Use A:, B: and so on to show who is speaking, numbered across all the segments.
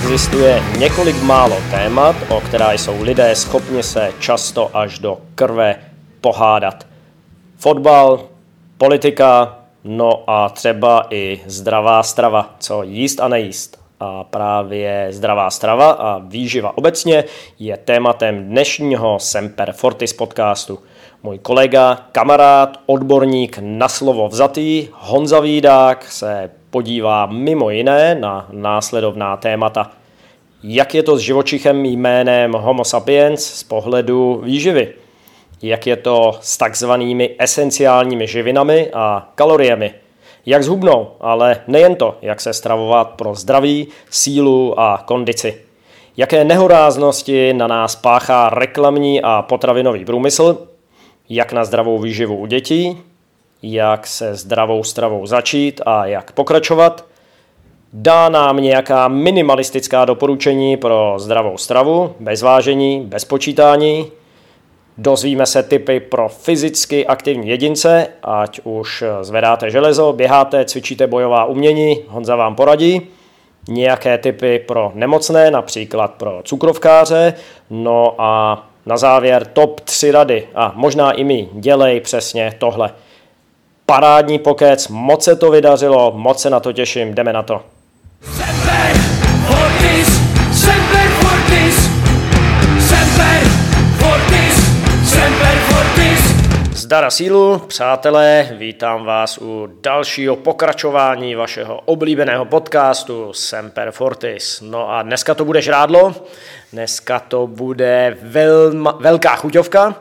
A: existuje několik málo témat, o která jsou lidé schopni se často až do krve pohádat. Fotbal, politika, no a třeba i zdravá strava, co jíst a nejíst. A právě zdravá strava a výživa obecně je tématem dnešního Semper Fortis podcastu. Můj kolega, kamarád, odborník na slovo vzatý, Honza Vídák, se podívá mimo jiné na následovná témata. Jak je to s živočichem jménem Homo sapiens z pohledu výživy? Jak je to s takzvanými esenciálními živinami a kaloriemi? Jak zhubnou, ale nejen to, jak se stravovat pro zdraví, sílu a kondici. Jaké nehoráznosti na nás páchá reklamní a potravinový průmysl? Jak na zdravou výživu u dětí? Jak se zdravou stravou začít a jak pokračovat? Dá nám nějaká minimalistická doporučení pro zdravou stravu, bez vážení, bez počítání? Dozvíme se tipy pro fyzicky aktivní jedince, ať už zvedáte železo, běháte, cvičíte bojová umění, Honza vám poradí. Nějaké tipy pro nemocné, například pro cukrovkáře. No a na závěr top 3 rady a možná i my, dělej přesně tohle. Parádní pokec, moc se to vydařilo, moc se na to těším, jdeme na to.
B: Semper Fortis, Semper Fortis, Semper Fortis, Semper Fortis.
A: Zdar a sílu, přátelé, vítám vás u dalšího pokračování vašeho oblíbeného podcastu Semper Fortis. No a dneska to bude žrádlo, dneska to bude velká chuťovka.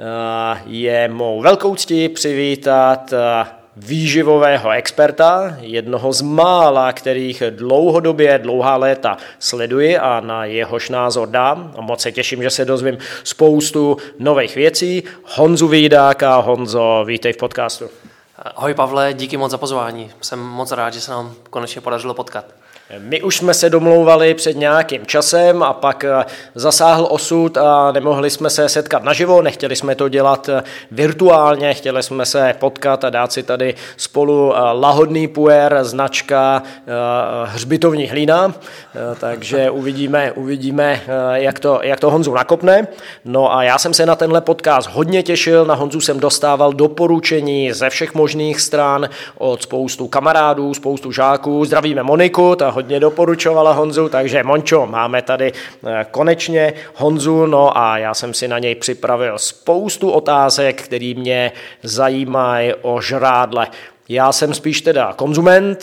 A: Je mou velkou ctí přivítat výživového experta, jednoho z mála, kterých dlouhá léta sleduji a na jehož názor dám. A moc se těším, že se dozvím spoustu nových věcí. Honzu Vídáka. Honzo, vítej v podcastu.
C: Ahoj Pavle, díky moc za pozvání. Jsem moc rád, že se nám konečně podařilo potkat.
A: My už jsme se domlouvali před nějakým časem a pak zasáhl osud a nemohli jsme se setkat naživo, nechtěli jsme to dělat virtuálně, chtěli jsme se potkat a dát si tady spolu lahodný puer, značka hřbitovní hlína, takže uvidíme jak to Honzu nakopne. No a já jsem se na tenhle podcast hodně těšil, na Honzu jsem dostával doporučení ze všech možných stran od spoustu kamarádů, spoustu žáků, zdravíme Moniku, ta hodně doporučovala Honzu, takže Mončo, máme tady konečně Honzu, no a já jsem si na něj připravil spoustu otázek, které mě zajímají o žrádle. Já jsem spíš teda konzument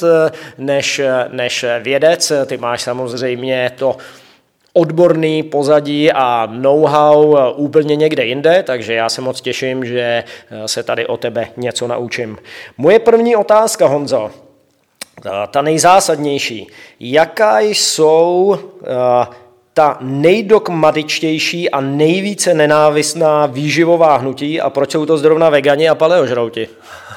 A: než vědec, ty máš samozřejmě to odborný pozadí a know-how úplně někde jinde, takže já se moc těším, že se tady o tebe něco naučím. Moje první otázka, Honzo, ta nejzásadnější. Jaká jsou ta nejdogmatičtější a nejvíce nenávistná výživová hnutí a proč jsou to zrovna vegani a paleožrouti?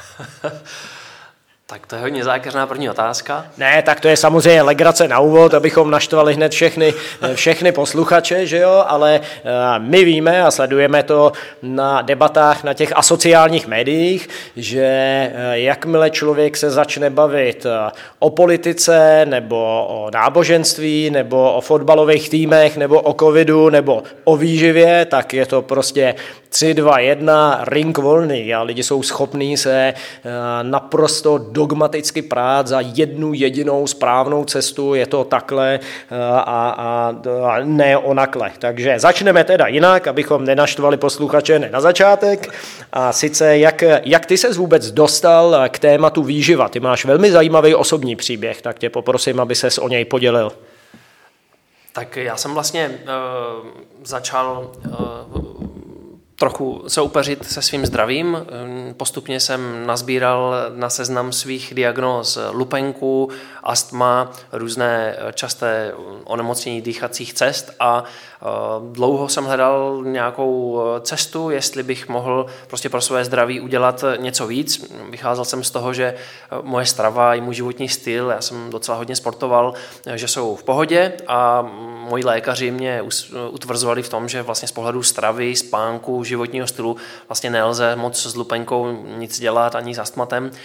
C: Tak to je hodně zákeřná první otázka.
A: Ne, tak to je samozřejmě legrace na úvod, abychom naštvali hned všechny posluchače, že jo, ale my víme a sledujeme to na debatách na těch asociálních médiích, že jakmile člověk se začne bavit o politice nebo o náboženství nebo o fotbalových týmech nebo o covidu nebo o výživě, tak je to prostě 3, 2, 1, ring volný a lidi jsou schopní se naprosto dogmaticky prát za jednu jedinou správnou cestu, je to takhle a ne onakle. Takže začneme teda jinak, abychom nenaštvali posluchače na začátek. A sice, jak ty ses vůbec dostal k tématu výživa? Ty máš velmi zajímavý osobní příběh, tak tě poprosím, aby ses o něj podělil.
C: Tak já jsem vlastně začal trochu se upeřit se svým zdravím. Postupně jsem nazbíral na seznam svých diagnóz lupenku, astma, různé časté onemocnění dýchacích cest a dlouho jsem hledal nějakou cestu, jestli bych mohl prostě pro své zdraví udělat něco víc. Vycházel jsem z toho, že moje strava i můj životní styl, já jsem docela hodně sportoval, že jsou v pohodě a moji lékaři mě utvrzovali v tom, že vlastně z pohledu stravy, spánku, životního stylu vlastně nelze moc s lupenkou nic dělat ani s astmatem.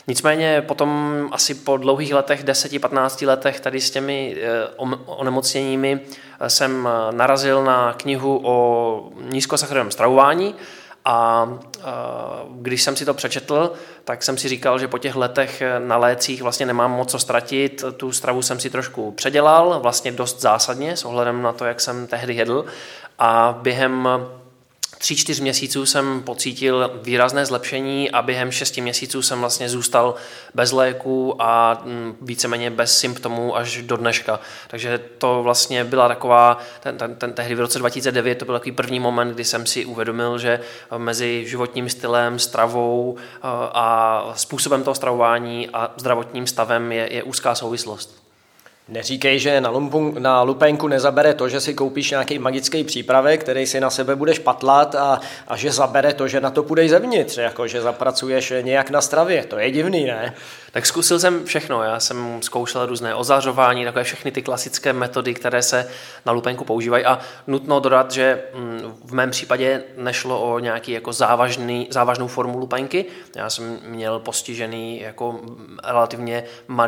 C: Nicméně potom asi po dlouhých letech, 10-15 letech tady s těmi onemocněními jsem narazil na knihu o nízkosacharidovém stravování a když jsem si to přečetl, tak jsem si říkal, že po těch letech na lécích vlastně nemám moc co ztratit. Tu stravu jsem si trošku předělal, vlastně dost zásadně s ohledem na to, jak jsem tehdy jedl a během 3-4 měsíců jsem pocítil výrazné zlepšení a během 6 měsíců jsem vlastně zůstal bez léku a víceméně bez symptomů až do dneška. Takže to vlastně byla taková, tehdy v roce 2009 to byl takový první moment, kdy jsem si uvědomil, že mezi životním stylem, stravou a způsobem toho stravování a zdravotním stavem je úzká souvislost.
A: Neříkej, že na lupenku nezabere to, že si koupíš nějaký magický přípravek, který si na sebe budeš patlat a že zabere to, že na to půjdeš zevnitř, jako že zapracuješ nějak na stravě. To je divný, ne?
C: Tak zkusil jsem všechno. Já jsem zkoušel různé ozařování, takové všechny ty klasické metody, které se na lupenku používají a nutno dodat, že v mém případě nešlo o nějaký jako závažnou formu lupenky. Já jsem měl postižený jako relativně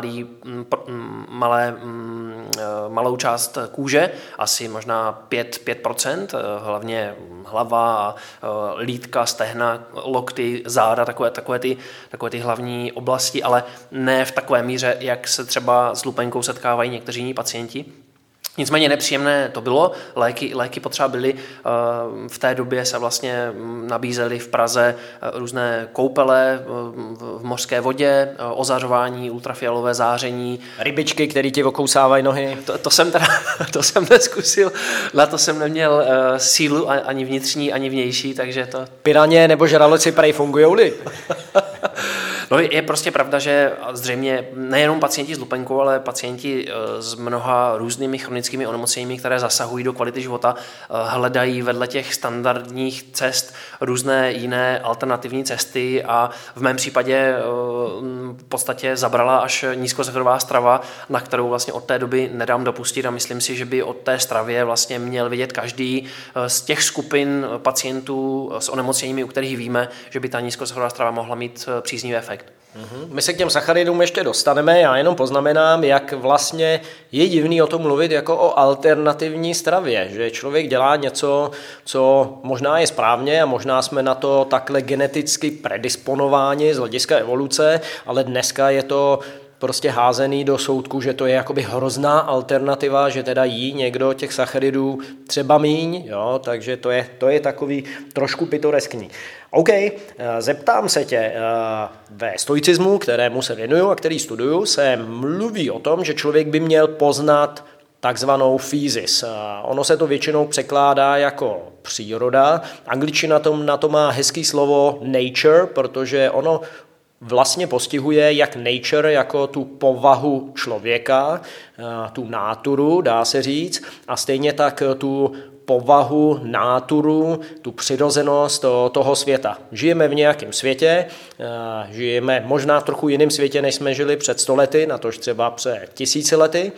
C: malou část kůže, asi možná 5%, hlavně hlava a lítka, stehna, lokty, záda, takové ty hlavní oblasti, ale ne v takové míře, jak se třeba s lupenkou setkávají někteří jiní pacienti. Nicméně nepříjemné to bylo, léky potřeba byly, v té době se vlastně nabízely v Praze různé koupele v mořské vodě, ozařování, ultrafialové záření.
A: Rybičky, které ti okousávají nohy.
C: To jsem neskusil, na to jsem neměl sílu ani vnitřní, ani vnější, takže to...
A: Piraně nebo žraloci prej fungujou-li?
C: No je prostě pravda, že zřejmě nejenom pacienti s lupenkou, ale pacienti s mnoha různými chronickými onemocněními, které zasahují do kvality života, hledají vedle těch standardních cest různé jiné alternativní cesty a v mém případě v podstatě zabrala až nízkosacharidová strava, na kterou vlastně od té doby nedám dopustit a myslím si, že by od té stravě vlastně měl vědět každý z těch skupin pacientů s onemocněními, u kterých víme, že by ta nízkosacharidová strava mohla mít příznivý efekt.
A: My se k těm sacharidům ještě dostaneme, já jenom poznamenám, jak vlastně je divný o tom mluvit jako o alternativní stravě, že člověk dělá něco, co možná je správně a možná jsme na to takhle geneticky predisponováni z hlediska evoluce, ale dneska je to prostě házený do soudku, že to je jakoby hrozná alternativa, že teda jí někdo těch sacharidů třeba míň, jo, takže to je takový trošku pitoreskní. OK, zeptám se tě, ve stoicismu, kterému se věnuju a který studuju, se mluví o tom, že člověk by měl poznat takzvanou physis. Ono se to většinou překládá jako příroda. Angličtina na to má hezký slovo nature, protože ono vlastně postihuje jak nature jako tu povahu člověka, tu náturu, dá se říct, a stejně tak tu povahu, náturu, tu přirozenost toho světa. Žijeme v nějakém světě, žijeme možná v trochu jiném světě, než jsme žili před 100 lety, natož třeba před 1000 lety.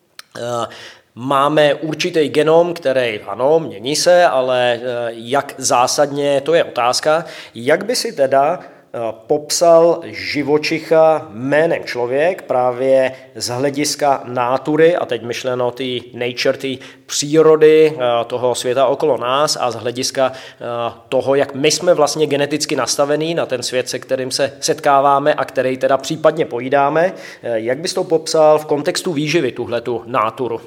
A: Máme určitý genom, který, ano, mění se, ale jak zásadně, to je otázka. Jak by si teda popsal živočicha jménem člověk právě z hlediska nátury, a teď myšleno ty nature, ty přírody toho světa okolo nás a z hlediska toho, jak my jsme vlastně geneticky nastavení na ten svět, se kterým se setkáváme a který teda případně pojídáme. Jak bys to popsal v kontextu výživy, tuhletu náturu?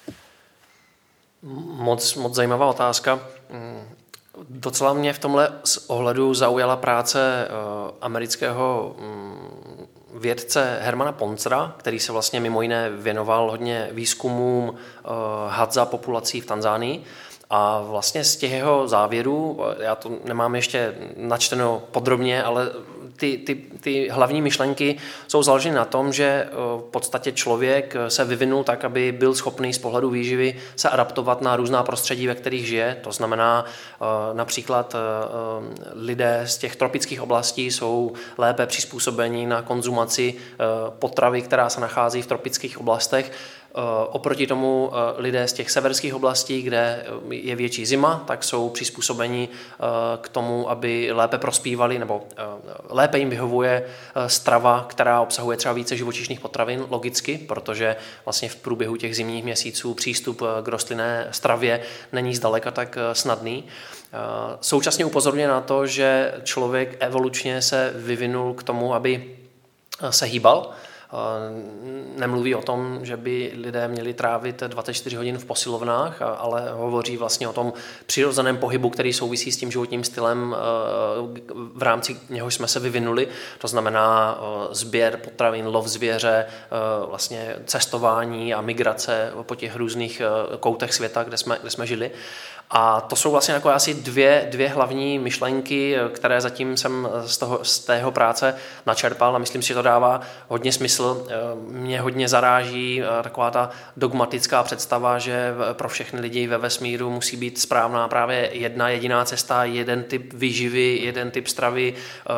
C: Moc zajímavá otázka. Docela mě v tomhle ohledu zaujala práce amerického vědce Hermana Pontzera, který se vlastně mimo jiné věnoval hodně výzkumům hadza populací v Tanzánii. A vlastně z těch jeho závěrů, já to nemám ještě načteno podrobně, ale ty hlavní myšlenky jsou založeny na tom, že v podstatě člověk se vyvinul tak, aby byl schopný z pohledu výživy se adaptovat na různá prostředí, ve kterých žije. To znamená například lidé z těch tropických oblastí jsou lépe přizpůsobeni na konzumaci potravy, která se nachází v tropických oblastech. Oproti tomu lidé z těch severských oblastí, kde je větší zima, tak jsou přizpůsobeni k tomu, aby lépe prospívali, nebo lépe jim vyhovuje strava, která obsahuje třeba více živočišných potravin, logicky, protože vlastně v průběhu těch zimních měsíců přístup k rostlinné stravě není zdaleka tak snadný. Současně upozorňuje na to, že člověk evolučně se vyvinul k tomu, aby se hýbal. Nemluví o tom, že by lidé měli trávit 24 hodin v posilovnách, ale hovoří vlastně o tom přirozeném pohybu, který souvisí s tím životním stylem, v rámci něhož jsme se vyvinuli. To znamená sběr potravin, lov zvěře, vlastně cestování a migrace po těch různých koutech světa, kde jsme žili. A to jsou vlastně jako asi dvě hlavní myšlenky, které zatím jsem z tého práce načerpal a myslím si, že to dává hodně smysl. Mě hodně zaráží taková ta dogmatická představa, že pro všechny lidi ve vesmíru musí být správná právě jedna jediná cesta, jeden typ výživy, jeden typ stravy,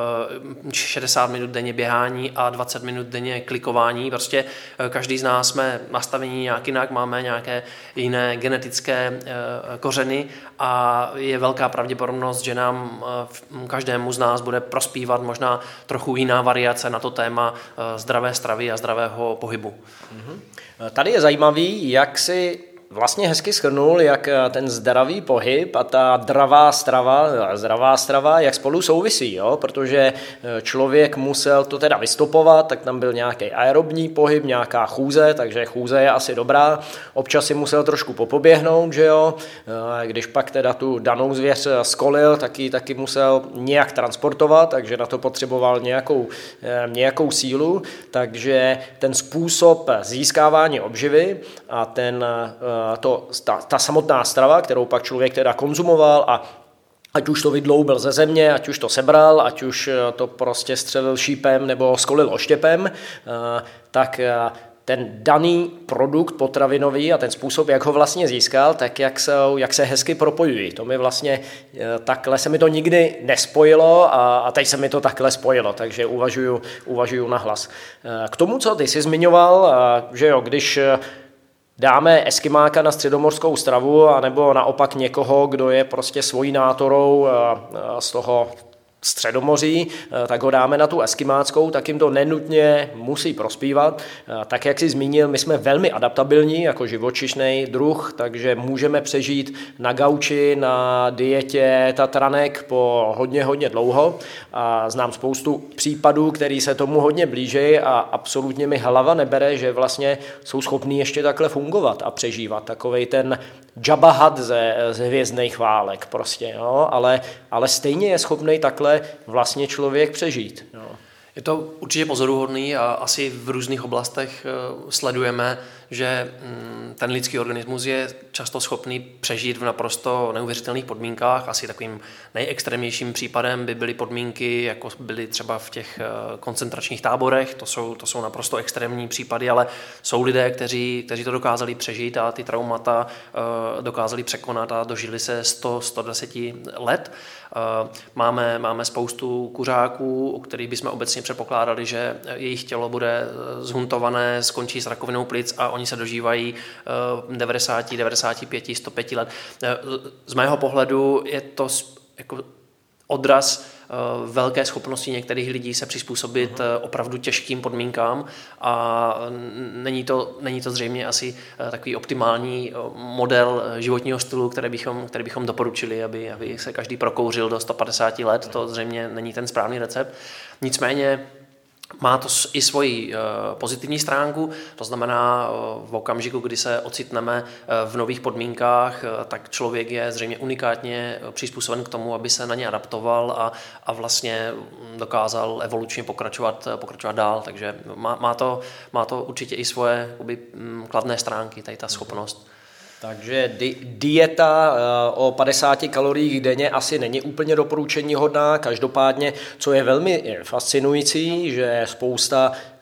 C: 60 minut denně běhání a 20 minut denně klikování. Prostě každý z nás jsme nastavení nějak jinak, máme nějaké jiné genetické kořeny a je velká pravděpodobnost, že nám každému z nás bude prospívat možná trochu jiná variace na to téma zdravé stravy a zdravého pohybu.
A: Tady je zajímavý, jak si vlastně hezky shrnul, jak ten zdravý pohyb a ta zdravá strava, jak spolu souvisí, jo? Protože člověk musel to teda vystopovat, tak tam byl nějaký aerobní pohyb, nějaká chůze, takže chůze je asi dobrá, občas si musel trošku popoběhnout, že jo? Když pak teda tu danou zvěř skolil, taky musel nějak transportovat, takže na to potřeboval nějakou sílu, takže ten způsob získávání obživy a ta samotná strava, kterou pak člověk teda konzumoval a ať už to vydloubil ze země, ať už to sebral, ať už to prostě střelil šípem nebo skolil oštěpem, tak ten daný produkt potravinový a ten způsob, jak ho vlastně získal, tak jak se hezky propojují. To mi vlastně takhle se mi to nikdy nespojilo a teď se mi to takhle spojilo, takže uvažuju nahlas. K tomu, co ty jsi zmiňoval, že jo, když dáme eskimáka na středomořskou stravu, anebo naopak někoho, kdo je prostě svojí nátorou z toho Středomoří, tak ho dáme na tu eskimáckou, tak jim to nenutně musí prospívat. Tak, jak jsi zmínil, my jsme velmi adaptabilní jako živočišný druh, takže můžeme přežít na gauči, na dietě tatranek po hodně dlouho. A znám spoustu případů, který se tomu hodně blíží a absolutně mi hlava nebere, že vlastně jsou schopní ještě takhle fungovat a přežívat. Takovej ten Jabba Hutt ze Hvězdných válek prostě, jo? Ale stejně je schopný takhle vlastně člověk přežít. Jo?
C: Je to určitě pozoruhodný a asi v různých oblastech sledujeme, že ten lidský organismus je často schopný přežít v naprosto neuvěřitelných podmínkách. Asi takovým nejextrémnějším případem by byly podmínky, jako byly třeba v těch koncentračních táborech. To jsou naprosto extrémní případy, ale jsou lidé, kteří to dokázali přežít a ty traumata dokázali překonat a dožili se 100-110 let. Máme spoustu kuřáků, u kterých bychom obecně předpokládali, že jejich tělo bude zhuntované, skončí s rakovinou plic a oni se dožívají 90, 95, 105 let. Z mého pohledu je to jako odraz velké schopnosti některých lidí se přizpůsobit opravdu těžkým podmínkám a není to zřejmě asi takový optimální model životního stylu, který bychom doporučili, aby se každý prokouřil do 150 let. To zřejmě není ten správný recept. Nicméně má to i svoji pozitivní stránku, to znamená v okamžiku, kdy se ocitneme v nových podmínkách, tak člověk je zřejmě unikátně přizpůsoben k tomu, aby se na ně adaptoval a vlastně dokázal evolučně pokračovat dál, takže má to určitě i svoje kladné stránky, tady ta schopnost.
A: Takže dieta o 50 kaloriích denně asi není úplně doporučení hodná. Každopádně, co je velmi fascinující, že spousta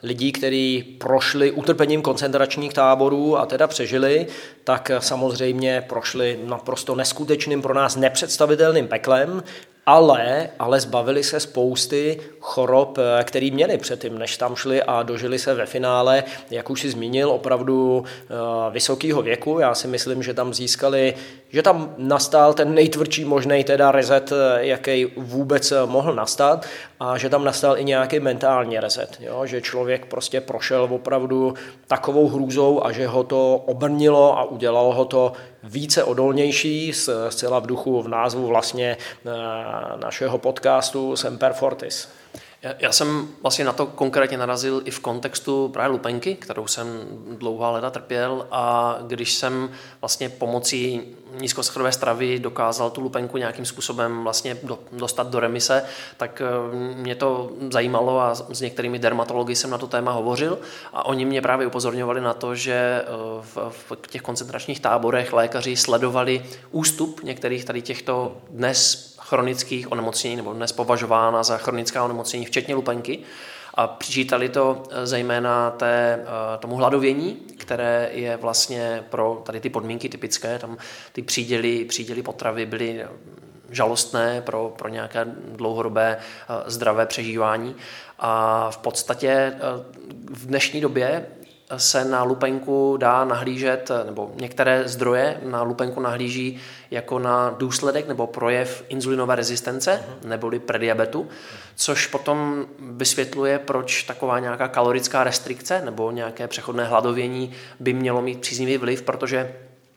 A: lidí, kteří prošli utrpením koncentračních táborů a teda přežili, tak samozřejmě prošli naprosto neskutečným, pro nás nepředstavitelným peklem, ale zbavili se spousty chorob, které měli předtím, než tam šli a dožili se ve finále, jak už si zmínil, opravdu vysokého věku. Já si myslím, že tam získali, že tam nastal ten nejtvrdší možný teda reset, jaký vůbec mohl nastat, a že tam nastal i nějaký mentální reset, jo? Že člověk prostě prošel opravdu takovou hrůzou a že ho to obrnilo a udělalo ho to více odolnější, zcela v duchu, v názvu vlastně našeho podcastu Semper Fortis.
C: Já jsem vlastně na to konkrétně narazil i v kontextu právě lupenky, kterou jsem dlouhá léta trpěl, a když jsem vlastně pomocí nízkosacharidové stravy dokázal tu lupenku nějakým způsobem vlastně dostat do remise, tak mě to zajímalo a s některými dermatology jsem na to téma hovořil a oni mě právě upozorňovali na to, že v těch koncentračních táborech lékaři sledovali ústup některých tady těchto dnes chronických onemocnění, nebo dnes považována za chronická onemocnění, včetně lupenky. A přičítali to zejména tomu hladovění, které je vlastně pro tady ty podmínky typické. Tam ty příděly potravy byly žalostné pro nějaké dlouhodobé zdravé přežívání. A v podstatě v dnešní době se na lupenku dá nahlížet, nebo některé zdroje na lupenku nahlíží jako na důsledek nebo projev inzulinové rezistence neboli prediabetu, což potom vysvětluje, proč taková nějaká kalorická restrikce nebo nějaké přechodné hladovění by mělo mít příznivý vliv, protože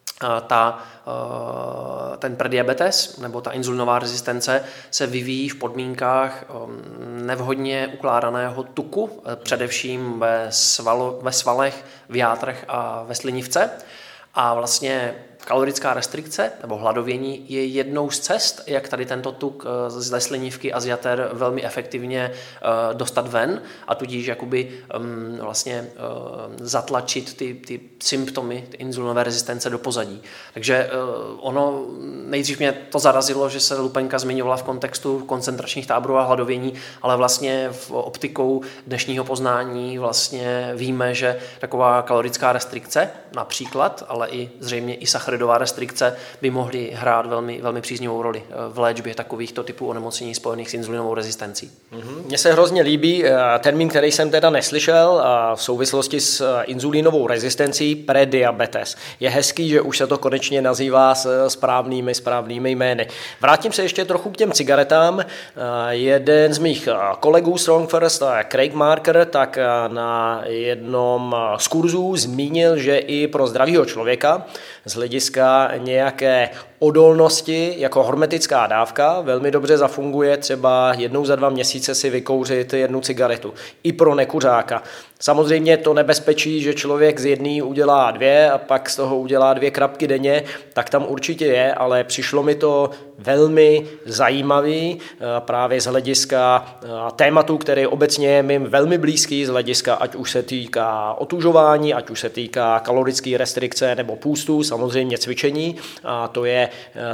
C: ten prediabetes nebo ta inzulinová rezistence se vyvíjí v podmínkách nevhodně ukládaného tuku, především ve svalech, v játrech a ve slinivce. A vlastně kalorická restrikce nebo hladovění je jednou z cest, jak tady tento tuk ze slinivky a z jater velmi efektivně dostat ven a tudíž jakoby vlastně zatlačit ty symptomy ty inzulinové rezistence do pozadí. Takže ono nejdřív mě to zarazilo, že se lupenka zmiňovala v kontextu koncentračních táborů a hladovění, ale vlastně v optikou dnešního poznání vlastně víme, že taková kalorická restrikce například, ale i zřejmě i sacharidová restrikce by mohly hrát velmi, velmi příznivou roli v léčbě takovýchto typů onemocnění spojených s inzulinovou rezistencí.
A: Mně se hrozně líbí termín, který jsem teda neslyšel v souvislosti s inzulínovou rezistencí, prediabetes. Je hezký, že už se to konečně nazývá s správnými jmény. Vrátím se ještě trochu k těm cigaretám. Jeden z mých kolegů Strong First, Craig Marker, tak na jednom z kurzů zmínil, že i pro zdravého člověka z hlediska nějaké odolnosti jako hormetická dávka velmi dobře zafunguje třeba jednou za 2 měsíce si vykouřit 1 cigaretu. I pro nekuřáka. Samozřejmě to nebezpečí, že člověk z jedné udělá 2 a pak z toho udělá 2 krapky denně, tak tam určitě je, ale přišlo mi to velmi zajímavý právě z hlediska tématu, který obecně je mým velmi blízký, z hlediska ať už se týká otužování, ať už se týká kalorické restrikce nebo půstu, samozřejmě cvičení, a to je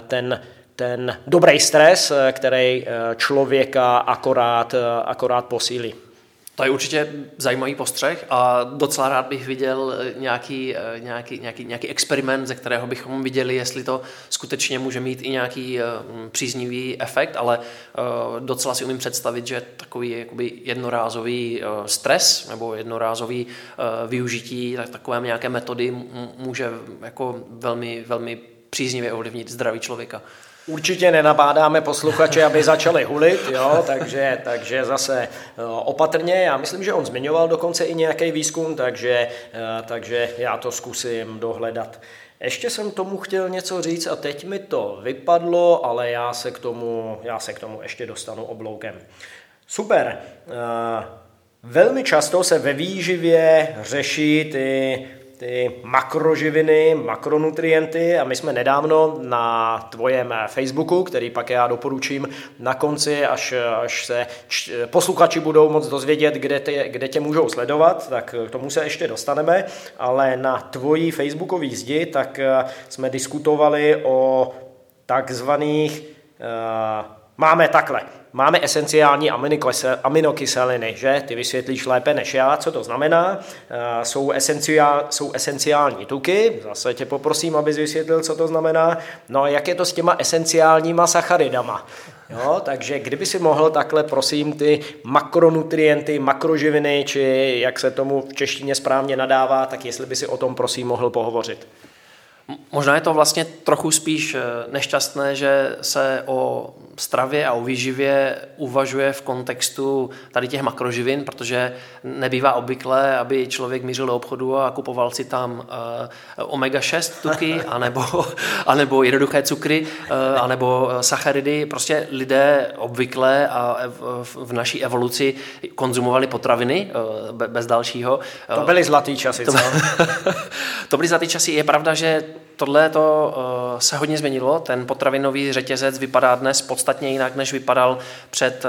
A: ten dobrý stres, který člověka akorát posílí.
C: To je určitě zajímavý postřeh a docela rád bych viděl nějaký experiment, ze kterého bychom viděli, jestli to skutečně může mít i nějaký příznivý efekt, ale docela si umím představit, že takový jakoby jednorázový stres nebo jednorázový využití takové nějaké metody může jako velmi, velmi příznivě ovlivnit zdraví člověka.
A: Určitě nenabádáme posluchače, aby začali hulit, jo, takže zase opatrně. Já myslím, že on zmiňoval dokonce i nějaký výzkum, takže já to zkusím dohledat. Ještě jsem tomu chtěl něco říct a teď mi to vypadlo, ale já se k tomu ještě dostanu obloukem. Super. Velmi často se ve výživě řeší ty makroživiny, makronutrienty a my jsme nedávno na tvojem Facebooku, který pak já doporučím na konci, až se posluchači budou moc dozvědět, kde tě můžou sledovat, tak k tomu se ještě dostaneme, ale na tvojí facebookový zdi tak jsme diskutovali o takzvaných máme takhle. Máme esenciální aminokyseliny, že? Ty vysvětlíš lépe než já, co to znamená. Jsou esenciální tuky, zase tě poprosím, abys vysvětlil, co to znamená. No a jak je to s těma esenciálníma sacharidama? Jo, takže kdyby si mohl takhle, prosím, ty makronutrienty, makroživiny, či jak se tomu v češtině správně nadává, tak jestli by si o tom, prosím, mohl pohovořit.
C: Možná je to vlastně trochu spíš nešťastné, že se o stravě a o výživě uvažuje v kontextu tady těch makroživin, protože nebývá obvyklé, aby člověk mířil do obchodu a kupoval si tam omega-6 tuky, anebo jednoduché cukry, anebo sacharidy. Prostě lidé obvykle a v naší evoluci konzumovali potraviny bez dalšího.
A: To byly zlatý časy, co?
C: To byly zlatý časy. Je pravda, že tohle to se hodně změnilo. Ten potravinový řetězec vypadá dnes podstatně jinak, než vypadal před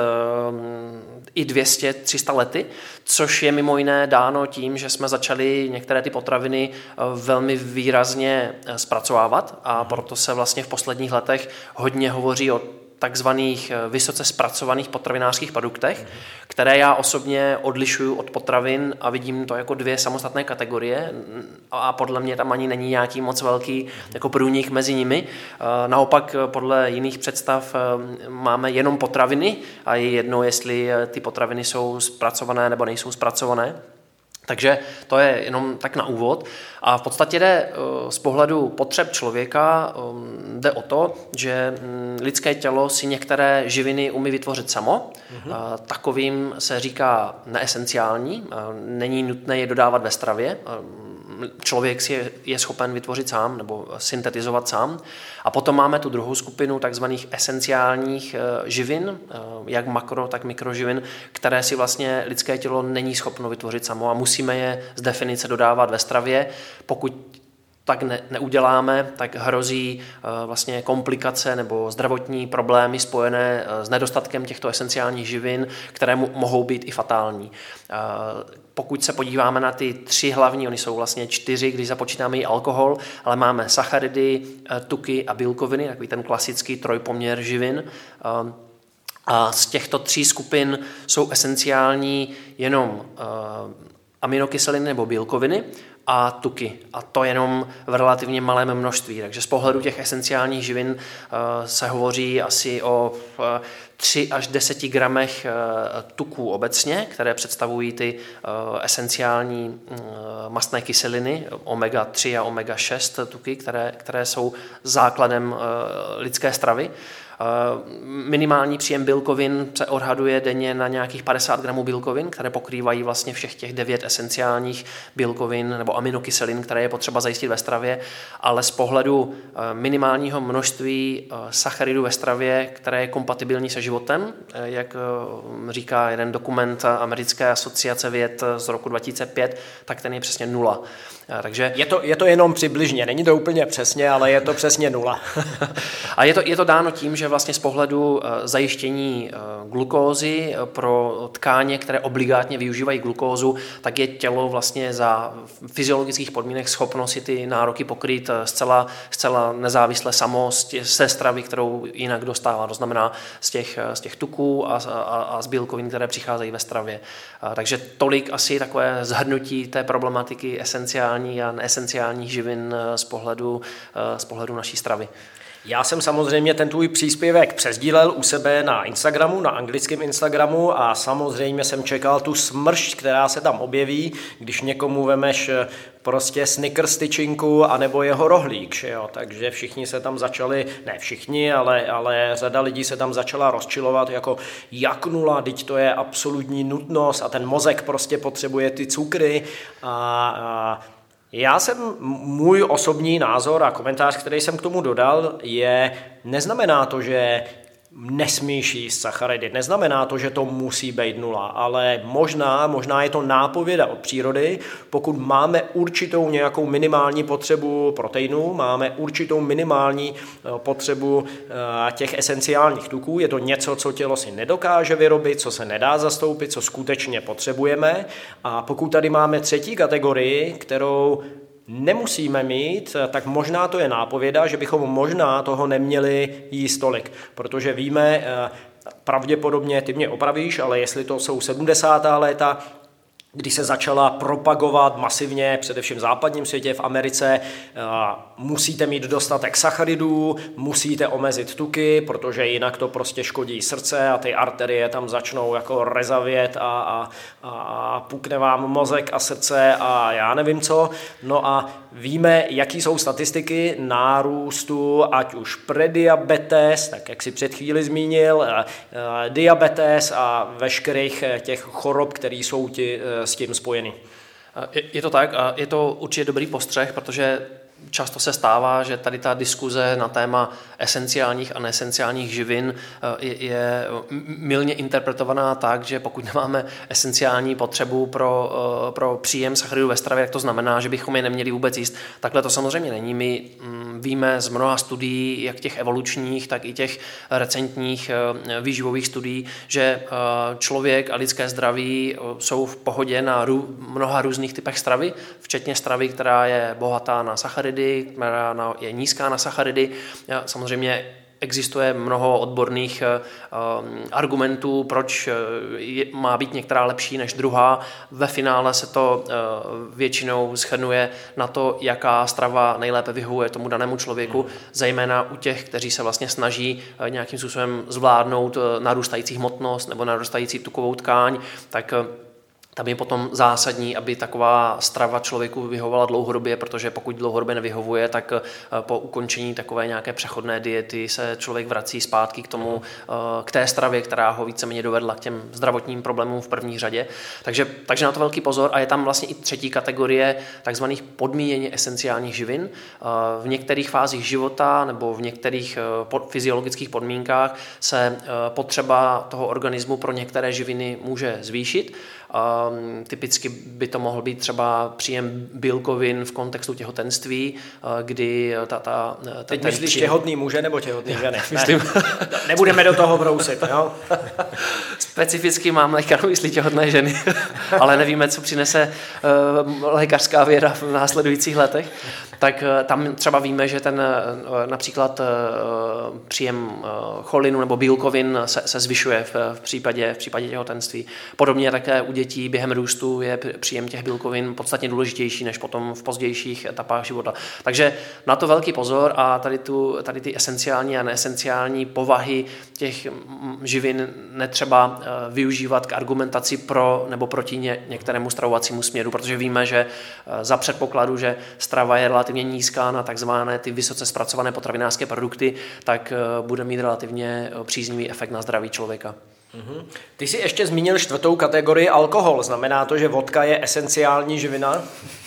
C: i 200-300 lety, což je mimo jiné dáno tím, že jsme začali některé ty potraviny velmi výrazně zpracovávat a proto se vlastně v posledních letech hodně hovoří o takzvaných vysoce zpracovaných potravinářských produktech, které já osobně odlišuju od potravin a vidím to jako dvě samostatné kategorie a podle mě tam ani není nějaký moc velký jako průnik mezi nimi. Naopak podle jiných představ máme jenom potraviny a je jedno, jestli ty potraviny jsou zpracované nebo nejsou zpracované. Takže to je jenom tak na úvod. A v podstatě jde z pohledu potřeb člověka jde o to, že lidské tělo si některé živiny umí vytvořit samo. Takovým se říká neesenciální. Není nutné je dodávat ve stravě. Člověk si je schopen vytvořit sám nebo syntetizovat sám. A potom máme tu druhou skupinu takzvaných esenciálních živin, jak makro, tak mikroživin, které si vlastně lidské tělo není schopno vytvořit samo a musíme je z definice dodávat ve stravě. Pokud tak neuděláme, tak hrozí vlastně komplikace nebo zdravotní problémy spojené s nedostatkem těchto esenciálních živin, které mohou být i fatální. Pokud se podíváme na ty 3 hlavní, oni jsou vlastně 4, když započítáme i alkohol, ale máme sacharidy, tuky a bílkoviny, takový ten klasický trojpoměr živin. A z těchto 3 skupin jsou esenciální jenom aminokyseliny nebo bílkoviny a tuky. A to jenom v relativně malém množství. Takže z pohledu těch esenciálních živin se hovoří asi o 3 až 10 gramech tuků obecně, které představují ty esenciální mastné kyseliny, omega-3 a omega-6 tuky, které jsou základem lidské stravy. Minimální příjem bílkovin se odhaduje denně na nějakých 50 gramů bílkovin, které pokrývají vlastně všech těch 9 esenciálních bílkovin nebo aminokyselin, které je potřeba zajistit ve stravě, ale z pohledu minimálního množství sacharidů ve stravě, které je kompatibilní se životem, jak říká jeden dokument Americké asociace věd z roku 2005, tak ten je přesně 0. Takže
A: je to jenom přibližně, není to úplně přesně, ale je to přesně 0.
C: A je to dáno tím, že vlastně z pohledu zajištění glukózy pro tkáně, které obligátně využívají glukózu, tak je tělo vlastně za fyziologických podmínek schopno si ty nároky pokrýt zcela nezávisle samo ze stravy, kterou jinak dostává. To znamená z těch tuků a z bílkovin, které přicházejí ve stravě. Takže tolik asi takové shrnutí té problematiky esenciální a neesenciálních živin z pohledu naší stravy.
A: Já jsem samozřejmě ten tvůj příspěvek přesdílel u sebe na Instagramu, na anglickém Instagramu a samozřejmě jsem čekal tu smršť, která se tam objeví, když někomu vemeš prostě Snickers tyčinku anebo jeho rohlík, že jo? Takže všichni se tam začali, ne všichni, ale řada lidí se tam začala rozčilovat jako jak 0, teď to je absolutní nutnost a ten mozek prostě potřebuje ty cukry můj osobní názor a komentář, který jsem k tomu dodal, neznamená to, že nesmíš jíst sacharidy, neznamená to, že to musí být 0, ale možná je to nápověda od přírody, pokud máme určitou nějakou minimální potřebu proteinů, máme určitou minimální potřebu těch esenciálních tuků, je to něco, co tělo si nedokáže vyrobit, co se nedá zastoupit, co skutečně potřebujeme a pokud tady máme třetí kategorii, kterou nemusíme mít, tak možná to je nápověda, že bychom možná toho neměli jíst tolik, protože víme, pravděpodobně, ty mě opravíš, ale jestli to jsou 70. léta, kdy se začala propagovat masivně, především v západním světě, v Americe, musíte mít dostatek sacharidů, musíte omezit tuky, protože jinak to prostě škodí srdce a ty arterie tam začnou jako rezavět a pukne vám mozek a srdce a já nevím co. No a víme, jaký jsou statistiky nárůstu, ať už prediabetes, tak jak si před chvíli zmínil, diabetes a veškerých těch chorob, které jsou s tím spojený.
C: Je to tak a je to určitě dobrý postřeh, protože často se stává, že tady ta diskuze na téma esenciálních a neesenciálních živin je mylně interpretovaná tak, že pokud nemáme esenciální potřebu pro příjem sacharidů ve stravě, tak to znamená, že bychom je neměli vůbec jíst. Takhle to samozřejmě není. My víme z mnoha studií, jak těch evolučních, tak i těch recentních výživových studií, že člověk a lidské zdraví jsou v pohodě na mnoha různých typech stravy, včetně stravy, která je bohatá na sacharidy, která je nízká na sacharidy. Samozřejmě existuje mnoho odborných argumentů, proč má být některá lepší než druhá. Ve finále se to většinou shrnuje na to, jaká strava nejlépe vyhovuje tomu danému člověku, zejména u těch, kteří se vlastně snaží nějakým způsobem zvládnout narůstající hmotnost nebo narůstající tukovou tkáň, tak tam je potom zásadní, aby taková strava člověku vyhovovala dlouhodobě, protože pokud dlouhodobě nevyhovuje, tak po ukončení takové nějaké přechodné diety se člověk vrací zpátky k té stravě, která ho víceméně dovedla k těm zdravotním problémům v první řadě. Takže na to velký pozor a je tam vlastně i třetí kategorie takzvaných podmíněně esenciálních živin. V některých fázích života nebo v některých fyziologických podmínkách se potřeba toho organismu pro některé živiny může zvýšit. Typicky by to mohl být třeba příjem bílkovin v kontextu těhotenství, kdy
A: Teď myslíš příjem... těhotný muže nebo těhotný ženy? Myslím. Nebudeme do toho brousit, jo?
C: Specificky mám lékař na mysli těhotné ženy, ale nevíme, co přinese lékařská věda v následujících letech. Tak tam třeba víme, že ten například příjem cholinu nebo bílkovin se zvyšuje v případě těhotenství. Podobně také u dětí během růstu je příjem těch bílkovin podstatně důležitější než potom v pozdějších etapách života. Takže na to velký pozor a tady ty esenciální a neesenciální povahy těch živin netřeba využívat k argumentaci pro nebo proti některému stravovacímu směru, protože víme, že za předpokladu, že strava je relativně nízká na takzvané ty vysoce zpracované potravinářské produkty, tak bude mít relativně příznivý efekt na zdraví člověka.
A: Ty jsi ještě zmínil čtvrtou kategorii alkohol. Znamená to, že vodka je esenciální živina?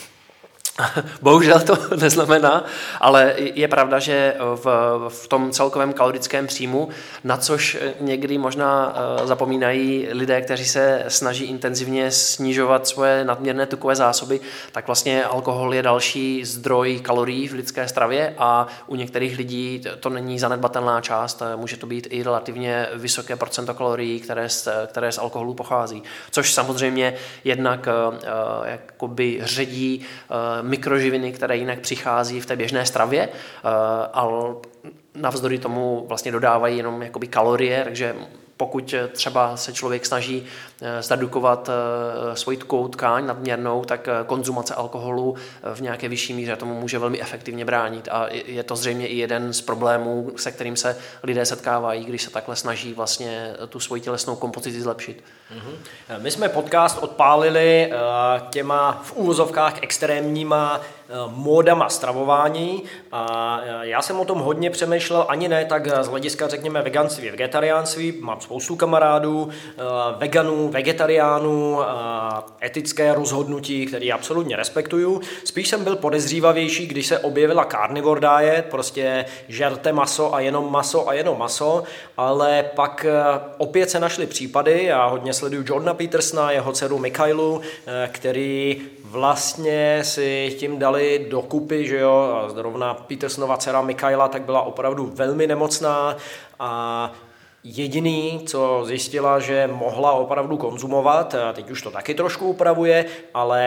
C: Bohužel to neznamená, ale je pravda, že v tom celkovém kalorickém příjmu, na což někdy možná zapomínají lidé, kteří se snaží intenzivně snižovat svoje nadměrné tukové zásoby, tak vlastně alkohol je další zdroj kalorií v lidské stravě a u některých lidí to není zanedbatelná část, může to být i relativně vysoké procento kalorií, které z alkoholu pochází, což samozřejmě jednak jakoby ředí mikroživiny, které jinak přichází v té běžné stravě, ale navzdory tomu vlastně dodávají jenom jakoby kalorie, takže pokud třeba se člověk snaží zredukovat svoji tukovou tkáň nadměrnou, tak konzumace alkoholu v nějaké vyšší míře tomu může velmi efektivně bránit. A je to zřejmě i jeden z problémů, se kterým se lidé setkávají, když se takhle snaží vlastně tu svoji tělesnou kompozici zlepšit.
A: My jsme podcast odpálili těma v úvozovkách extrémníma módama stravování a já jsem o tom hodně přemýšlel, ani ne tak z hlediska, řekněme, veganství, vegetariánství, mám spoustu kamarádů, veganů, vegetariánů, etické rozhodnutí, které absolutně respektuju. Spíš jsem byl podezřívavější, když se objevila carnivore diet, prostě žerte maso a jenom maso a jenom maso, ale pak opět se našly případy, já hodně sleduju Jordana Petersona, jeho dceru Mikhailu, který vlastně si tím dali dokupy, že jo, a zrovna Petersonova dcera Mikhaila tak byla opravdu velmi nemocná a jediný, co zjistila, že mohla opravdu konzumovat, a teď už to taky trošku upravuje, ale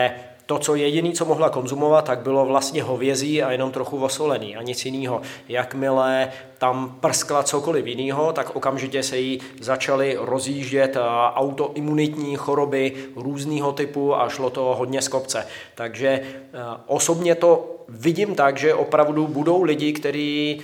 A: to, co jediný, co mohla konzumovat, tak bylo vlastně hovězí a jenom trochu osolený a nic jiného. Jakmile tam prskla cokoliv jiného, tak okamžitě se jí začaly rozjíždět autoimunitní choroby různého typu a šlo to hodně z kopce. Takže osobně to vidím tak, že opravdu budou lidi, kteří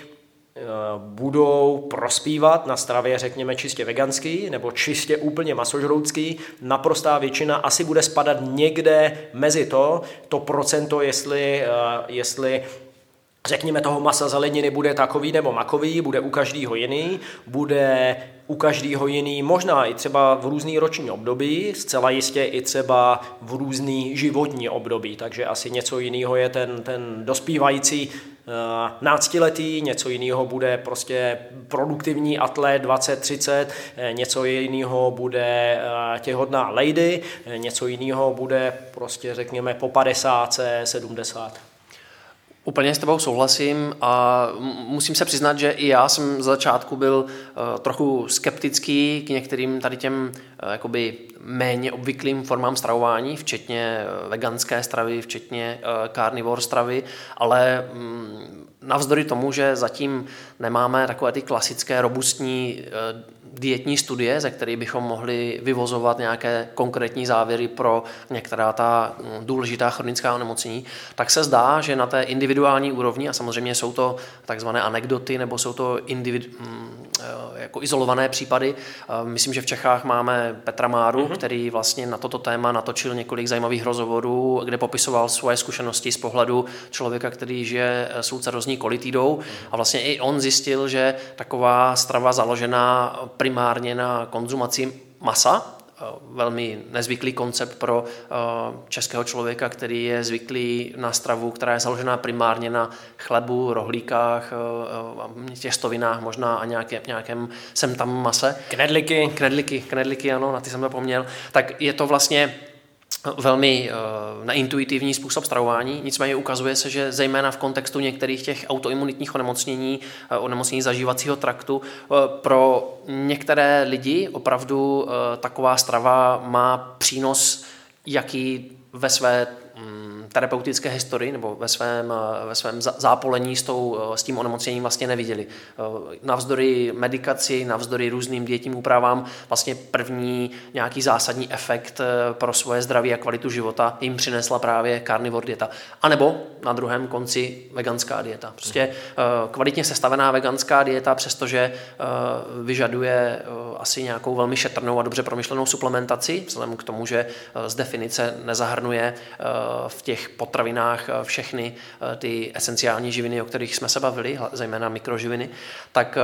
A: budou prospívat na stravě, řekněme, čistě veganský nebo čistě úplně masožroutský. Naprostá většina asi bude spadat někde mezi to procento, jestli řekněme toho masa zeleniny bude takový nebo makový, bude u každého jiný, bude u každého jiný, možná i třeba v různý roční období, zcela jistě i třeba v různý životní období, takže asi něco jiného je ten dospívající náctiletý, něco jiného bude prostě produktivní atlet 20-30, něco jiného bude těhotná lady, něco jiného bude prostě řekněme po 50, 70.
C: Úplně s tebou souhlasím a musím se přiznat, že i já jsem z začátku byl trochu skeptický k některým tady těm jakoby méně obvyklým formám stravování, včetně veganské stravy, včetně carnivore stravy, ale navzdory tomu, že zatím nemáme takové ty klasické robustní dietní studie, ze kterých bychom mohli vyvozovat nějaké konkrétní závěry pro některá ta důležitá chronická onemocnění, tak se zdá, že na té individuální úrovni, a samozřejmě jsou to takzvané anekdoty, nebo jsou to jako izolované případy. Myslím, že v Čechách máme Petra Máru, který vlastně na toto téma natočil několik zajímavých rozhovorů, kde popisoval svoje zkušenosti z pohledu člověka, který žije s ulcerozní kolitidou, a vlastně i on zjistil, že taková strava založená primárně na konzumaci masa, velmi nezvyklý koncept pro českého člověka, který je zvyklý na stravu, která je založená primárně na chlebu, rohlíkách, těstovinách možná a nějakém sem tam mase. Knedliky, ano, na ty jsem zapomněl. Tak je to vlastně velmi neintuitivní způsob stravování, nicméně ukazuje se, že zejména v kontextu některých těch autoimunitních onemocnění zažívacího traktu pro některé lidi opravdu taková strava má přínos, jaký ve své terapeutické historii nebo ve svém zápolení s tím onemocněním vlastně neviděli. Navzdory medikaci, navzdory různým dietním úpravám vlastně první nějaký zásadní efekt pro svoje zdraví a kvalitu života jim přinesla právě carnivore dieta. A nebo na druhém konci veganská dieta. Prostě kvalitně sestavená veganská dieta, přestože vyžaduje asi nějakou velmi šetrnou a dobře promyšlenou suplementaci, vzhledem k tomu, že z definice nezahrnuje v těch potravinách všechny ty esenciální živiny, o kterých jsme se bavili, zejména mikroživiny, tak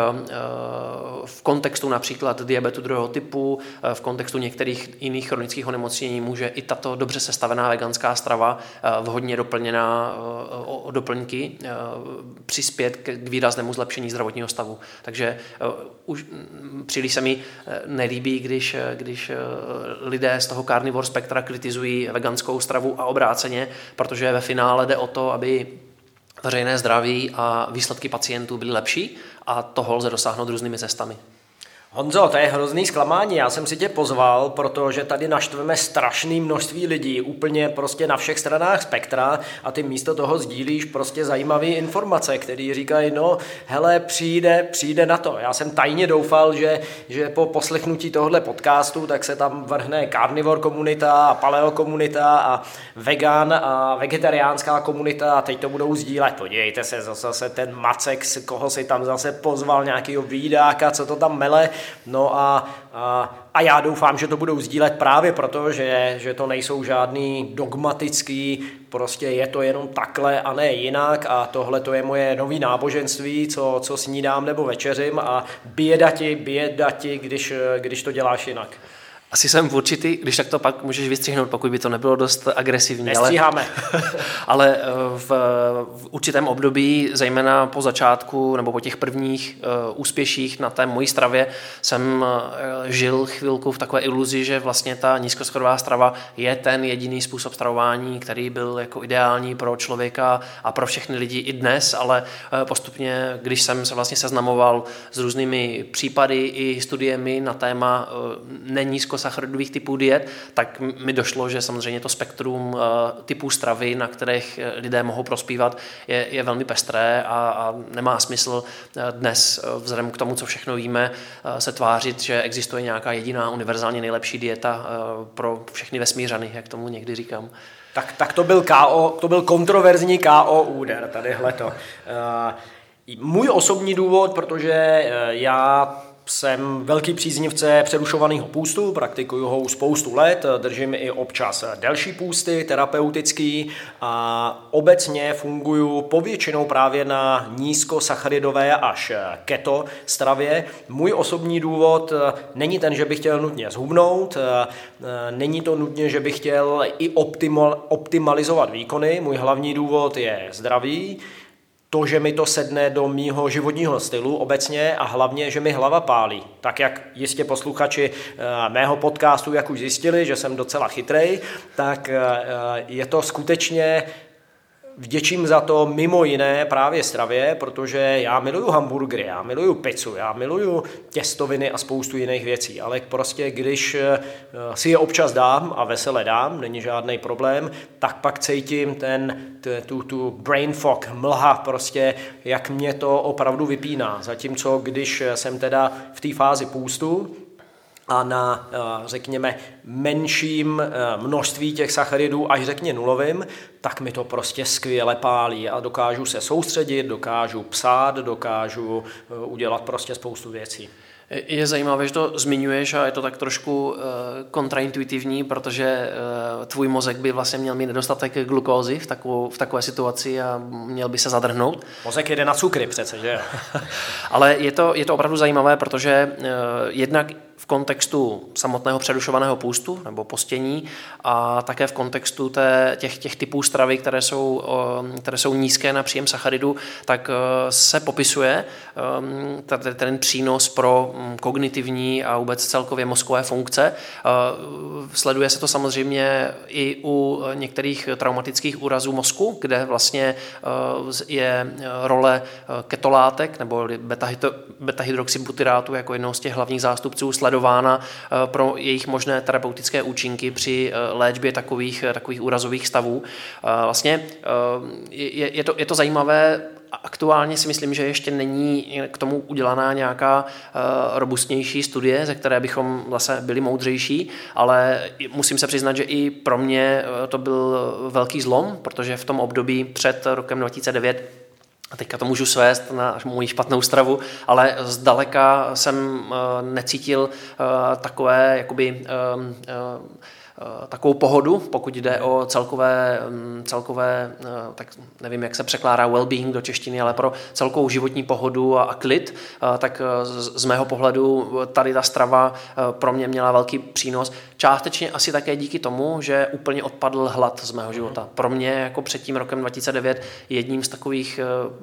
C: v kontextu například diabetu druhého typu, v kontextu některých jiných chronických onemocnění může i tato dobře sestavená veganská strava, vhodně doplněná o doplňky, přispět k výraznému zlepšení zdravotního stavu. Takže už příliš se mi nelíbí, když lidé z toho carnivore spektra kritizují veganskou stravu a obráceně, protože ve finále jde o to, aby veřejné zdraví a výsledky pacientů byly lepší, a toho lze dosáhnout různými cestami.
A: Honzo, to je hrozný zklamání, já jsem si tě pozval, protože tady naštveme strašné množství lidí, úplně prostě na všech stranách spektra, a ty místo toho sdílíš prostě zajímavé informace, které říkají, no hele, přijde na to. Já jsem tajně doufal, že po poslechnutí tohohle podcastu, tak se tam vrhne carnivore komunita a paleo komunita a vegan a vegetariánská komunita a teď to budou sdílet. Podívejte se, zase ten Macek, koho si tam zase pozval, nějakýho výdáka, co to tam mele. No a já doufám, že to budou sdílet právě proto, že to nejsou žádný dogmatický, prostě je to jenom takhle a ne jinak, a tohle to je moje nový náboženství, co snídám nebo večeřím, a běda ti, když to děláš jinak.
C: Asi jsem v určitý, když tak to pak můžeš vystřihnout, pokud by to nebylo dost agresivní.
A: Nestříháme.
C: Ale v určitém období, zejména po začátku nebo po těch prvních úspěších na té mojí stravě, jsem žil chvilku v takové iluzi, že vlastně ta nízkoschodová strava je ten jediný způsob stravování, který byl jako ideální pro člověka a pro všechny lidi i dnes, ale postupně, když jsem se vlastně seznamoval s různými případy i studiemi na téma nenízkosacharidové nízkosacharidových typů diet, tak mi došlo, že samozřejmě to spektrum typů stravy, na kterých lidé mohou prospívat, je velmi pestré a nemá smysl dnes, vzhledem k tomu, co všechno víme, se tvářit, že existuje nějaká jediná univerzálně nejlepší dieta pro všechny vesmířany, jak tomu někdy říkám.
A: Tak to byl KO, to byl kontroverzní KO úder, tadyhleto. Můj osobní důvod, protože já jsem velký příznivce přerušovaného půstu, praktikuju ho už spoustu let, držím i občas delší půsty, terapeutický a obecně funguju povětšinou právě na nízkosacharidové až keto stravě. Můj osobní důvod není ten, že bych chtěl nutně zhubnout, není to nutně, že bych chtěl i optimalizovat výkony, můj hlavní důvod je zdraví, to, že mi to sedne do mýho životního stylu obecně a hlavně, že mi hlava pálí. Tak jak jistě posluchači mého podcastu, jak už zjistili, že jsem docela chytrej, tak je to skutečně, vděčím za to mimo jiné právě stravě, protože já miluju hamburgery, já miluju pizzu, já miluju těstoviny a spoustu jiných věcí, ale prostě když si je občas dám a vesele dám, není žádný problém, tak pak cítím tu brain fog, mlha prostě, jak mě to opravdu vypíná. Zatímco když jsem teda v té fázi půstu, a na, řekněme, menším množství těch sacharidů, až řekně nulovým, tak mi to prostě skvěle pálí a dokážu se soustředit, dokážu psát, dokážu udělat prostě spoustu věcí.
C: Je zajímavé, že to zmiňuješ a je to tak trošku kontraintuitivní, protože tvůj mozek by vlastně měl mít nedostatek glukózy v takové situaci a měl by se zadrhnout.
A: Mozek jede na cukry přece, že?
C: Ale je to opravdu zajímavé, protože jednak v kontextu samotného přerušovaného půstu nebo postění a také v kontextu těch typů stravy, které jsou nízké na příjem sacharidů, tak se popisuje ten přínos pro kognitivní a vůbec celkově mozkové funkce. Sleduje se to samozřejmě i u některých traumatických úrazů mozku, kde vlastně je role ketolátek nebo beta-hydroxybutyrátu jako jednoho z těch hlavních zástupců sledována pro jejich možné terapeutické účinky při léčbě takových úrazových stavů. Vlastně je to zajímavé. Aktuálně si myslím, že ještě není k tomu udělaná nějaká robustnější studie, ze které bychom zase byli moudřejší, ale musím se přiznat, že i pro mě to byl velký zlom, protože v tom období před rokem 2009 a teďka to můžu svést na moji špatnou stravu, ale zdaleka jsem necítil takové jakoby takovou pohodu, pokud jde o celkové, tak nevím, jak se překládá well-being do češtiny, ale pro celkovou životní pohodu a klid, tak z mého pohledu tady ta strava pro mě měla velký přínos. Částečně asi také díky tomu, že úplně odpadl hlad z mého života. Pro mě jako před tím rokem 2009 jedním z takových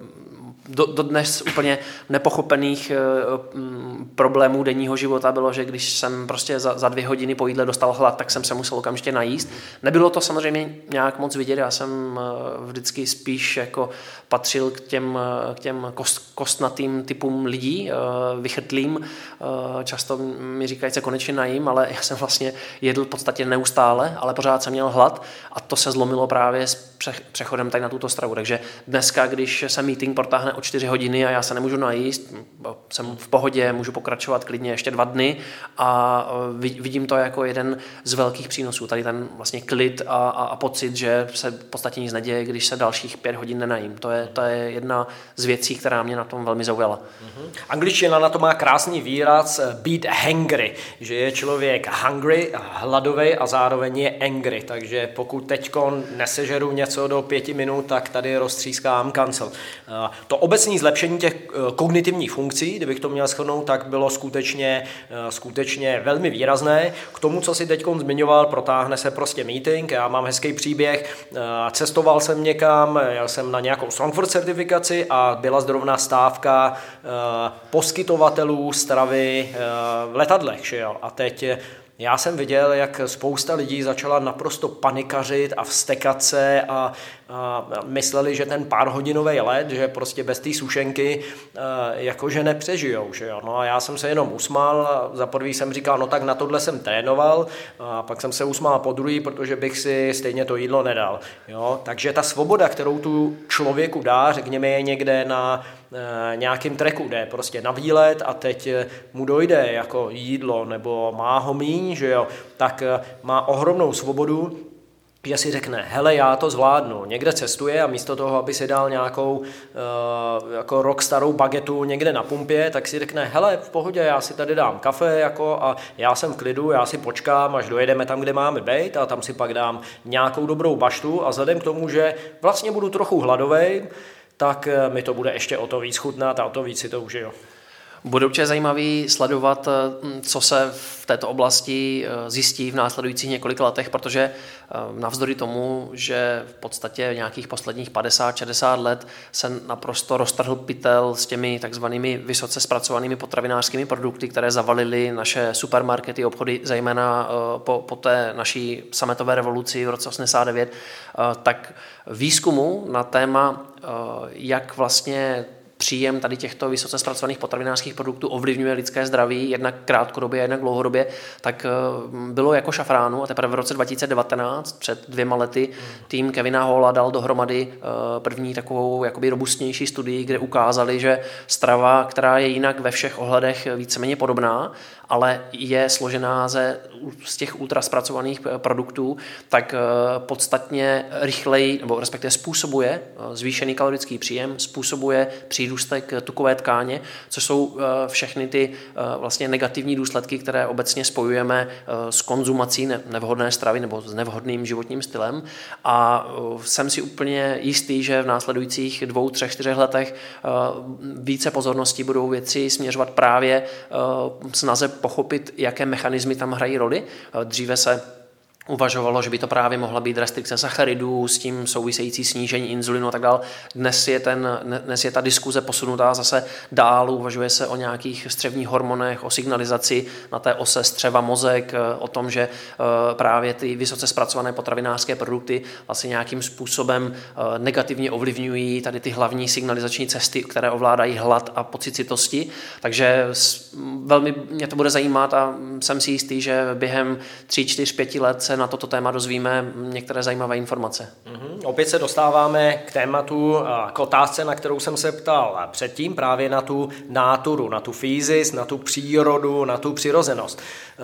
C: dodnes úplně nepochopených problémů denního života bylo, že když jsem prostě za 2 hodiny po jídle dostal hlad, tak jsem se musel okamžitě najíst. Nebylo to samozřejmě nějak moc vidět, já jsem vždycky spíš jako patřil k těm kostnatým typům lidí, vychrtlým. Často mi říkají, se konečně najím, ale já jsem vlastně jedl v podstatě neustále, ale pořád jsem měl hlad a to se zlomilo právě s přechodem tady na tuto stravu. Takže dneska, když se meeting protáhne o 4 hodiny a já se nemůžu najíst, jsem v pohodě, můžu pokračovat klidně ještě 2 dny a vidím to jako jeden z velkých přínosů. Tady ten vlastně klid a pocit, že se v podstatě nic neděje, když se dalších 5 hodin nenajím. To je jedna z věcí, která mě na tom velmi zaujala.
A: Angličtina na to má krásný výraz beat hangry, že je člověk hungry, hladovej a zároveň je angry. Takže pokud teďko nesežeru něco do 5 minut, tak tady roztřískám cancel. To obecné zlepšení těch kognitivních funkcí, kdybych to měl shrnout, tak bylo skutečně velmi výrazné. K tomu, co si teďko zmiňoval, protáhne se prostě meeting. Já mám hezký příběh. Cestoval jsem někam, jel jsem na nějakou Strongford certifikaci a byla zrovna stávka poskytovatelů stravy v letadlech. Že jo? A teď Já jsem viděl, jak spousta lidí začala naprosto panikařit a vztekat se a mysleli, že ten párhodinový let, že prostě bez té sušenky jakože nepřežijou. Že jo? No a já jsem se jenom usmál a za prvý jsem říkal, no tak na tohle jsem trénoval a pak jsem se usmál po druhý, protože bych si stejně to jídlo nedal. Jo? Takže ta svoboda, kterou tu člověku dá, řekněme je někde na nějakým treku, jde prostě na výlet a teď mu dojde jako jídlo nebo má ho míň, že jo, tak má ohromnou svobodu, že si řekne, hele, já to zvládnu, někde cestuje a místo toho, aby si dal nějakou jako rok starou bagetu někde na pumpě, tak si řekne, hele, v pohodě, já si tady dám kafe jako a já jsem v klidu, já si počkám, až dojedeme tam, kde máme být a tam si pak dám nějakou dobrou baštu a vzhledem k tomu, že vlastně budu trochu hladovej, tak mi to bude ještě o to víc chutnat a o to víc si to užiju.
C: Bude určitě zajímavý sledovat, co se v této oblasti zjistí v následujících několika letech, protože navzdory tomu, že v podstatě nějakých posledních 50-60 let se naprosto roztrhl pytel s těmi takzvanými vysoce zpracovanými potravinářskými produkty, které zavalily naše supermarkety, obchody, zejména po té naší sametové revoluci v roce 89, tak výzkumu na téma, jak vlastně příjem tady těchto vysoce zpracovaných potravinářských produktů ovlivňuje lidské zdraví, jednak krátkodobě, jednak dlouhodobě, tak bylo jako šafránu a teprve v roce 2019, před 2 lety, tým Kevina Halla dal dohromady první takovou jakoby robustnější studii, kde ukázali, že strava, která je jinak ve všech ohledech víceméně podobná, ale je složená z těch ultraspracovaných produktů, tak podstatně rychleji, nebo respektive způsobuje zvýšený kalorický příjem, způsobuje přírůstek tukové tkáně, což jsou všechny ty vlastně negativní důsledky, které obecně spojujeme s konzumací nevhodné stravy nebo s nevhodným životním stylem. A jsem si úplně jistý, že v následujících 2, 3, 4 letech více pozornosti budou věci směřovat právě snaze pochopit, jaké mechanismy tam hrají roli. Dříve se uvažovalo, že by to právě mohla být restrikce sacharidů, s tím související snížení inzulinu a tak dále. Dnes je ta diskuze posunutá zase dál, uvažuje se o nějakých střevních hormonech, o signalizaci na té ose střeva mozek, o tom, že právě ty vysoce zpracované potravinářské produkty vlastně nějakým způsobem negativně ovlivňují tady ty hlavní signalizační cesty, které ovládají hlad a pocit sytosti. Takže velmi mě to bude zajímat a jsem si jistý, že během 3, 4, 5 let se na toto téma dozvíme některé zajímavé informace.
A: Opět se dostáváme k tématu, k otázce, na kterou jsem se ptal předtím, právě na tu náturu, na tu fyzis, na tu přírodu, na tu přirozenost.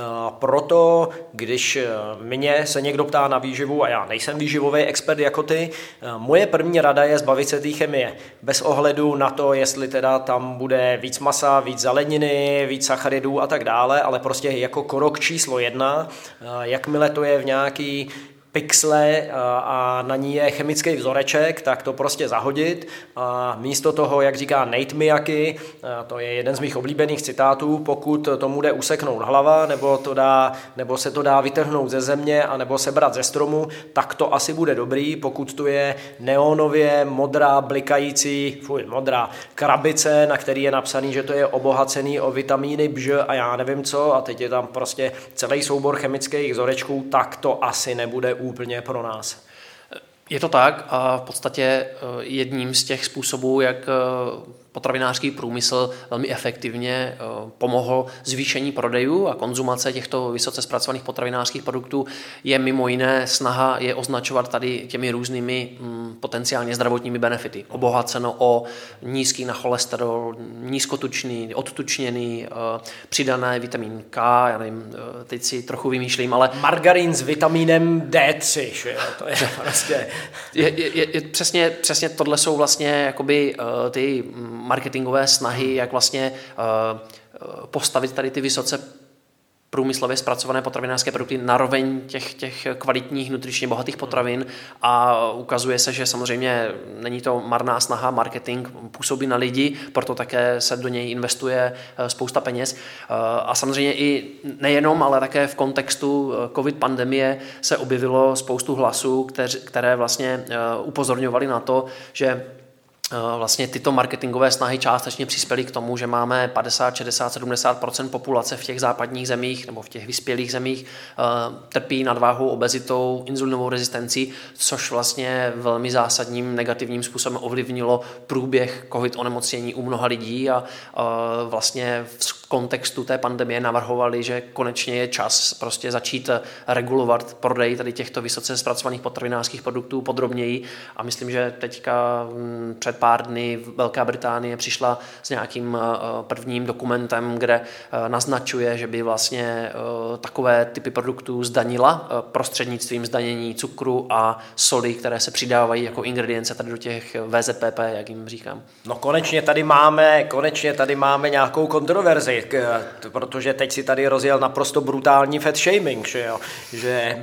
A: Proto, když mě se někdo ptá na výživu, a já nejsem výživový expert jako ty, moje první rada je zbavit se té chemie. Bez ohledu na to, jestli teda tam bude víc masa, víc zeleniny, víc sacharidů a tak dále, ale prostě jako krok číslo 1, jakmile to je v nějaký pixle a na ní je chemický vzoreček, tak to prostě zahodit a místo toho, jak říká Nate Miyake, to je jeden z mých oblíbených citátů, pokud tomu jde useknout hlava, nebo se to dá vytrhnout ze země a nebo sebrat ze stromu, tak to asi bude dobrý, pokud tu je neonově modrá blikající, modrá krabice, na který je napsaný, že to je obohacený o vitamíny BŽ a já nevím co a teď je tam prostě celý soubor chemických vzorečků, tak to asi nebude úplně pro nás.
C: Je to tak a v podstatě jedním z těch způsobů, jak potravinářský průmysl velmi efektivně pomohl zvýšení prodejů a konzumace těchto vysoce zpracovaných potravinářských produktů, je mimo jiné snaha je označovat tady těmi různými potenciálně zdravotními benefity. Obohaceno o nízký na cholesterol, nízkotučný, odtučněný, přidané vitamin K, já nevím, teď si trochu vymýšlím, ale...
A: Margarín s vitamínem D3, že jo? To je prostě...
C: Přesně tohle jsou vlastně jakoby ty marketingové snahy, jak vlastně postavit tady ty vysoce průmyslově zpracované potravinářské produkty na roveň těch kvalitních, nutričně bohatých potravin a ukazuje se, že samozřejmě není to marná snaha, marketing působí na lidi, proto také se do něj investuje spousta peněz a samozřejmě i nejenom, ale také v kontextu covid pandemie se objevilo spoustu hlasů, které vlastně upozorňovali na to, že vlastně tyto marketingové snahy částečně přispěly k tomu, že máme 50, 60, 70% populace v těch západních zemích nebo v těch vyspělých zemích trpí nadváhou, obezitou, inzulinovou rezistencí, což vlastně velmi zásadním negativním způsobem ovlivnilo průběh covid onemocnění u mnoha lidí a vlastně v kontextu té pandemie navrhovali, že konečně je čas prostě začít regulovat prodej tady těchto vysoce zpracovaných potravinářských produktů podrobněji a myslím, že teďka před pár dny Velká Británie přišla s nějakým prvním dokumentem, kde naznačuje, že by vlastně takové typy produktů zdanila prostřednictvím zdanění cukru a soli, které se přidávají jako ingredience tady do těch VZPP, jak jim říkám.
A: No konečně tady máme nějakou kontroverzi, protože teď si tady rozjel naprosto brutální fat shaming, že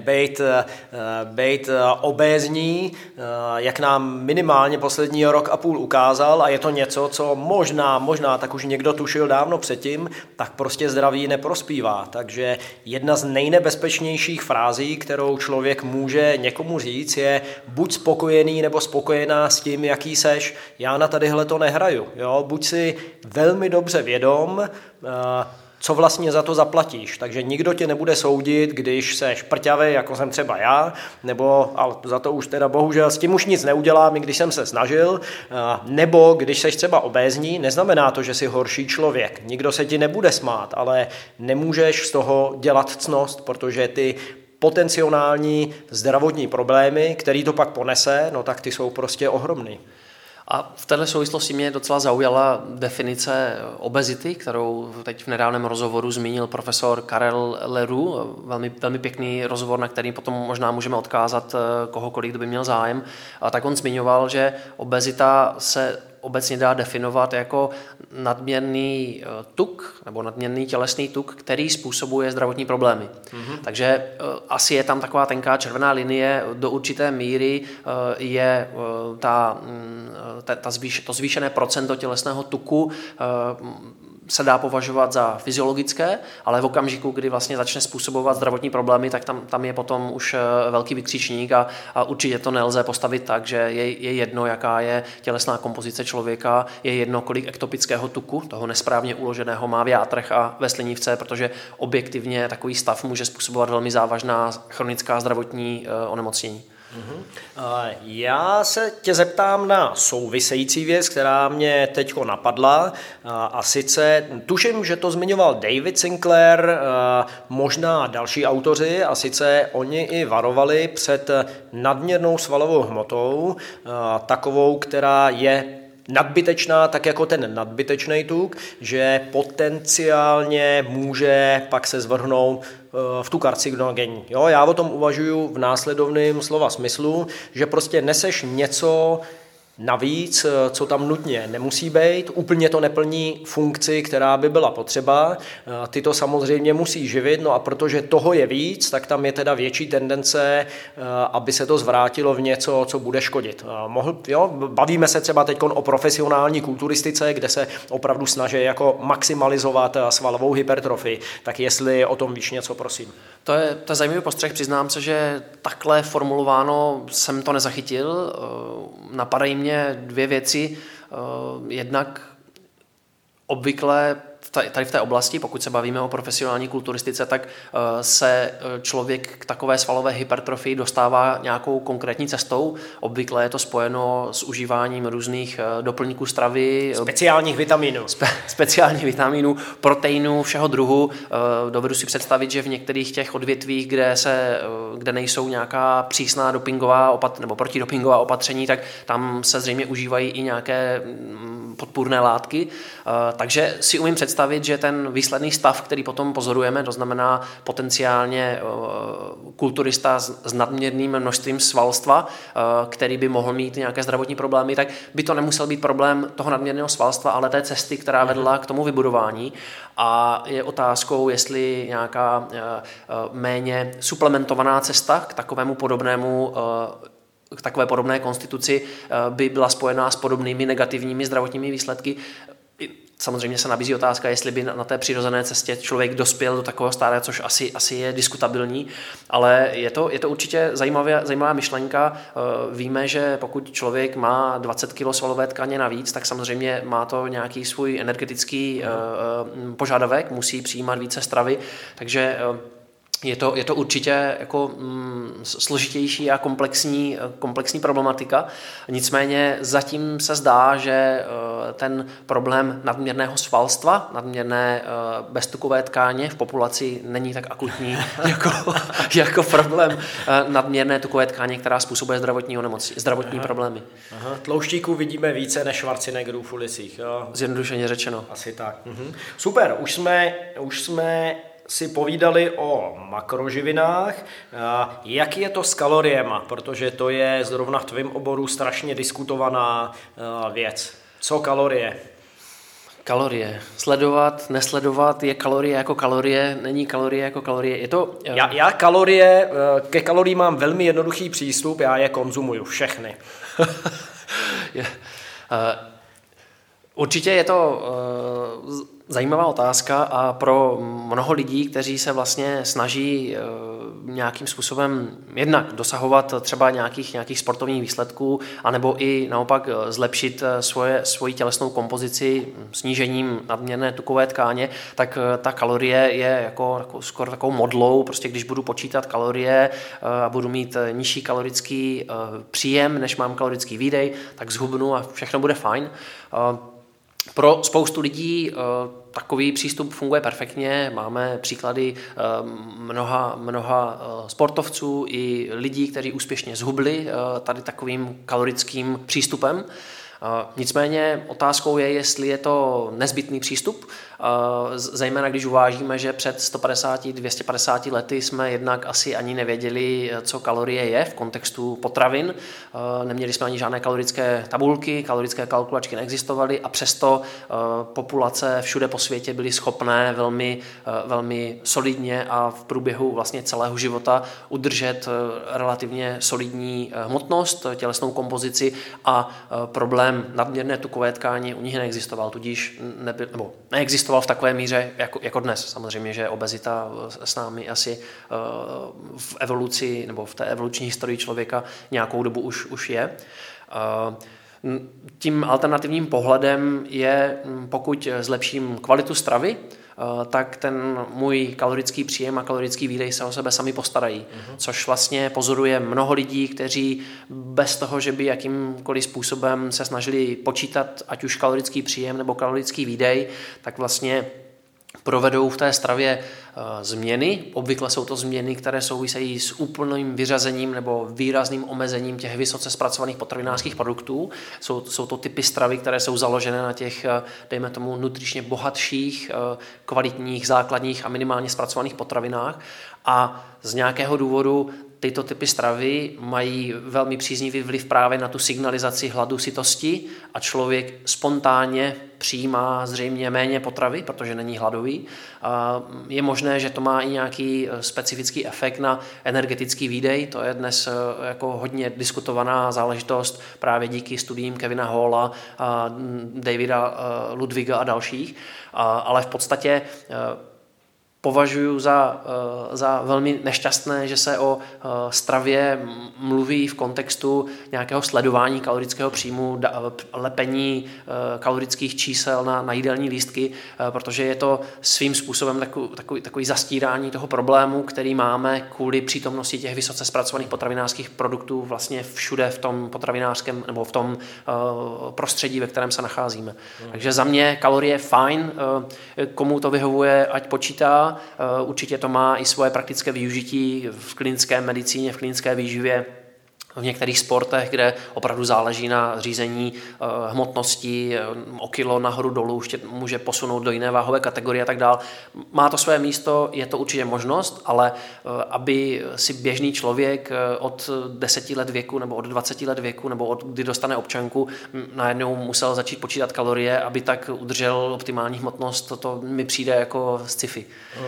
A: bejt obézní, jak nám minimálně poslední rok a půl ukázal, a je to něco, co možná tak už někdo tušil dávno předtím, tak prostě zdraví neprospívá. Takže jedna z nejnebezpečnějších frází, kterou člověk může někomu říct, je buď spokojený nebo spokojená s tím, jaký seš. Já na tadyhle to nehraju. Jo? Buď si velmi dobře vědom, co vlastně za to zaplatíš. Takže nikdo tě nebude soudit, když seš prťavý, jako jsem třeba já, ale za to už teda bohužel s tím už nic neudělám, i když jsem se snažil, nebo když seš třeba obézní, neznamená to, že jsi horší člověk. Nikdo se ti nebude smát, ale nemůžeš z toho dělat ctnost, protože ty potenciální zdravotní problémy, který to pak ponese, no tak ty jsou prostě ohromný.
C: A v této souvislosti mě docela zaujala definice obezity, kterou teď v nedávném rozhovoru zmínil profesor Karel Leroux. Velmi pěkný rozhovor, na který potom možná můžeme odkázat kohokoliv, kdo by měl zájem. A tak on zmiňoval, že obezita se obecně dá definovat jako nadměrný tuk nebo nadměrný tělesný tuk, který způsobuje zdravotní problémy. Mm-hmm. Takže asi je tam taková tenká červená linie, do určité míry je to zvýšené procento tělesného tuku se dá považovat za fyziologické, ale v okamžiku, kdy vlastně začne způsobovat zdravotní problémy, tak tam je potom už velký vykřičník a určitě to nelze postavit tak, že je jedno, jaká je tělesná kompozice člověka, je jedno, kolik ektopického tuku, toho nesprávně uloženého, má v játrech a ve slinivce, protože objektivně takový stav může způsobovat velmi závažná chronická zdravotní onemocnění.
A: Já se tě zeptám na související věc, která mě teďko napadla, a sice tuším, že to zmiňoval David Sinclair, možná další autoři, a sice oni i varovali před nadměrnou svalovou hmotou, takovou, která je nadbytečná, tak jako ten nadbytečný tuk, že potenciálně může pak se zvrhnout v tu karcinogenní. Jo, já o tom uvažuju v následovném slova smyslu, že prostě neseš něco navíc, co tam nutně nemusí být, úplně to neplní funkci, která by byla potřeba. Ty to samozřejmě musí živit, no a protože toho je víc, tak tam je teda větší tendence, aby se to zvrátilo v něco, co bude škodit. Bavíme se třeba teď o profesionální kulturistice, kde se opravdu snaží jako maximalizovat svalovou hypertrofii. Tak jestli o tom víš něco, prosím.
C: To je zajímavý postřeh, přiznám se, že takhle formulováno jsem to nezachytil. Napadají mě dvě věci. Jednak obvykle tady v té oblasti, pokud se bavíme o profesionální kulturistice, tak se člověk k takové svalové hypertrofii dostává nějakou konkrétní cestou. Obvykle je to spojeno s užíváním různých doplňků stravy. Speciálních vitamínů, proteinů, všeho druhu. Dovedu si představit, že v některých těch odvětvích, kde nejsou nějaká přísná dopingová nebo protidopingová opatření, tak tam se zřejmě užívají i nějaké podpůrné látky. Takže si umím představit, že ten výsledný stav, který potom pozorujeme, to znamená potenciálně kulturista s nadměrným množstvím svalstva, který by mohl mít nějaké zdravotní problémy, tak by to nemusel být problém toho nadměrného svalstva, ale té cesty, která vedla k tomu vybudování. A je otázkou, jestli nějaká méně suplementovaná cesta k takové podobné konstituci by byla spojená s podobnými negativními zdravotními výsledky. samozřejmě se nabízí otázka, jestli by na té přirozené cestě člověk dospěl do takového stádia, což asi je diskutabilní, ale je to určitě zajímavá myšlenka. Víme, že pokud člověk má 20 kg svalové tkaně navíc, tak samozřejmě má to nějaký svůj energetický požadavek, musí přijímat více stravy, takže je to určitě jako složitější a komplexní problematika. Nicméně zatím se zdá, že ten problém nadměrného svalstva, nadměrné beztukové tkáně v populaci není tak akutní jako problém nadměrné tukové tkáně, která způsobuje zdravotní problémy.
A: Aha. Tlouštíků vidíme více než Schwarzeneggerů v ulicích. Jo?
C: Zjednodušeně řečeno.
A: Asi tak. Super, už jsme si povídali o makroživinách. Jak je to s kaloriema? Protože to je zrovna v tvém oboru strašně diskutovaná věc. Co kalorie?
C: Kalorie. Sledovat, nesledovat, je kalorie jako kalorie, není kalorie jako kalorie. Je to...
A: Já ke kaloriím mám velmi jednoduchý přístup, já je konzumuju všechny.
C: Určitě je to zajímavá otázka a pro mnoho lidí, kteří se vlastně snaží nějakým způsobem jednak dosahovat třeba nějakých sportovních výsledků, anebo i naopak zlepšit svoji tělesnou kompozici snížením nadměrné tukové tkáně, tak ta kalorie je jako skoro takovou modlou, prostě když budu počítat kalorie a budu mít nižší kalorický příjem, než mám kalorický výdej, tak zhubnu a všechno bude fajn. Pro spoustu lidí takový přístup funguje perfektně. Máme příklady mnoha sportovců i lidí, kteří úspěšně zhubli tady takovým kalorickým přístupem. Nicméně otázkou je, jestli je to nezbytný přístup, zejména když uvážíme, že před 150-250 lety jsme jednak asi ani nevěděli, co kalorie je v kontextu potravin. Neměli jsme ani žádné kalorické tabulky, kalorické kalkulačky neexistovaly a přesto populace všude po světě byly schopné velmi solidně a v průběhu vlastně celého života udržet relativně solidní hmotnost, tělesnou kompozici a problém nadměrné tukové tkáně u nich neexistoval, tudíž neexistoval v takové míře jako dnes. Samozřejmě, že obezita s námi asi v evoluci nebo v té evoluční historii člověka nějakou dobu už je. Tím alternativním pohledem je, pokud zlepším kvalitu stravy, tak ten můj kalorický příjem a kalorický výdej se o sebe sami postarají. Což vlastně pozoruje mnoho lidí, kteří bez toho, že by jakýmkoliv způsobem se snažili počítat ať už kalorický příjem nebo kalorický výdej, tak vlastně provedou v té stravě změny. Obvykle jsou to změny, které souvisejí s úplným vyřazením nebo výrazným omezením těch vysoce zpracovaných potravinářských produktů. Jsou to typy stravy, které jsou založené na těch, dejme tomu, nutričně bohatších, kvalitních, základních a minimálně zpracovaných potravinách. A z nějakého důvodu tyto typy stravy mají velmi příznivý vliv právě na tu signalizaci hladu, sytosti a člověk spontánně přijímá zřejmě méně potravy, protože není hladový. Je možné, že to má i nějaký specifický efekt na energetický výdej. To je dnes jako hodně diskutovaná záležitost právě díky studiím Kevina Halla, Davida Ludwiga a dalších. Ale v podstatě považuji za velmi nešťastné, že se o stravě mluví v kontextu nějakého sledování kalorického příjmu, lepení kalorických čísel na jídelní lístky, protože je to svým způsobem takový zastírání toho problému, který máme kvůli přítomnosti těch vysoce zpracovaných potravinářských produktů vlastně všude v tom potravinářském nebo v tom prostředí, ve kterém se nacházíme. Takže za mě kalorie fajn, komu to vyhovuje, ať počítá. Určitě to má i svoje praktické využití v klinické medicíně, v klinické výživě, v některých sportech, kde opravdu záleží na řízení hmotnosti, o kilo nahoru dolů, ještě může posunout do jiné váhové kategorie a tak dál. Má to své místo, je to určitě možnost, ale aby si běžný člověk od 10 let věku nebo od 20 let věku nebo od kdy dostane občanku najednou musel začít počítat kalorie, aby tak udržel optimální hmotnost, to mi přijde jako sci-fi.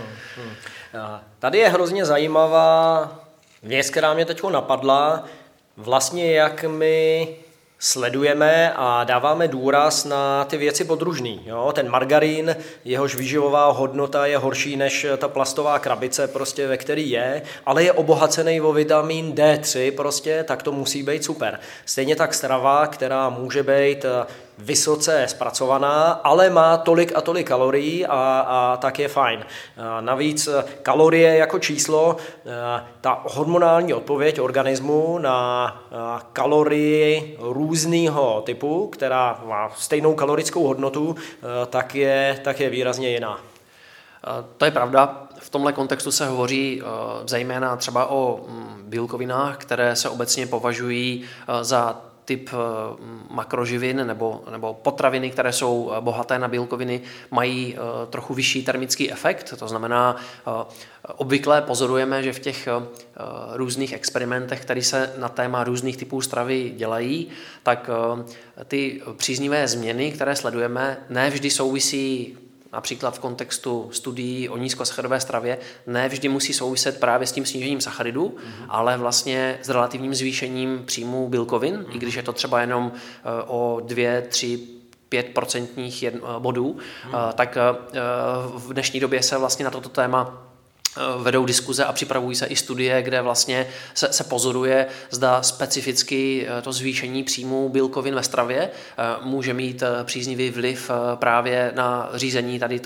A: Tady je hrozně zajímavá věc, která mě teď napadla. Vlastně jak my sledujeme a dáváme důraz na ty věci podružný. Jo? Ten margarín, jehož výživová hodnota je horší než ta plastová krabice, prostě, ve který je, ale je obohacený o vitamin D3, prostě, tak to musí být super. Stejně tak strava, která může být vysoce zpracovaná, ale má tolik a tolik kalorií a tak je fajn. Navíc kalorie jako číslo, ta hormonální odpověď organismu na kalorii různého typu, která má stejnou kalorickou hodnotu, tak je výrazně jiná.
C: To je pravda. V tomhle kontextu se hovoří zejména třeba o bílkovinách, které se obecně považují za typ makroživin nebo potraviny, které jsou bohaté na bílkoviny, mají trochu vyšší termický efekt. To znamená, obvykle pozorujeme, že v těch různých experimentech, které se na téma různých typů stravy dělají, tak ty příznivé změny, které sledujeme, ne vždy souvisí například v kontextu studií o nízkosacharidové stravě, ne vždy musí souviset právě s tím snížením sacharidů, ale vlastně s relativním zvýšením příjmu bílkovin, i když je to třeba jenom o 2, 3, 5% bodů, tak v dnešní době se vlastně na toto téma vedou diskuze a připravují se i studie, kde vlastně se pozoruje, zda specificky to zvýšení příjmu bílkovin ve stravě může mít příznivý vliv právě na řízení tady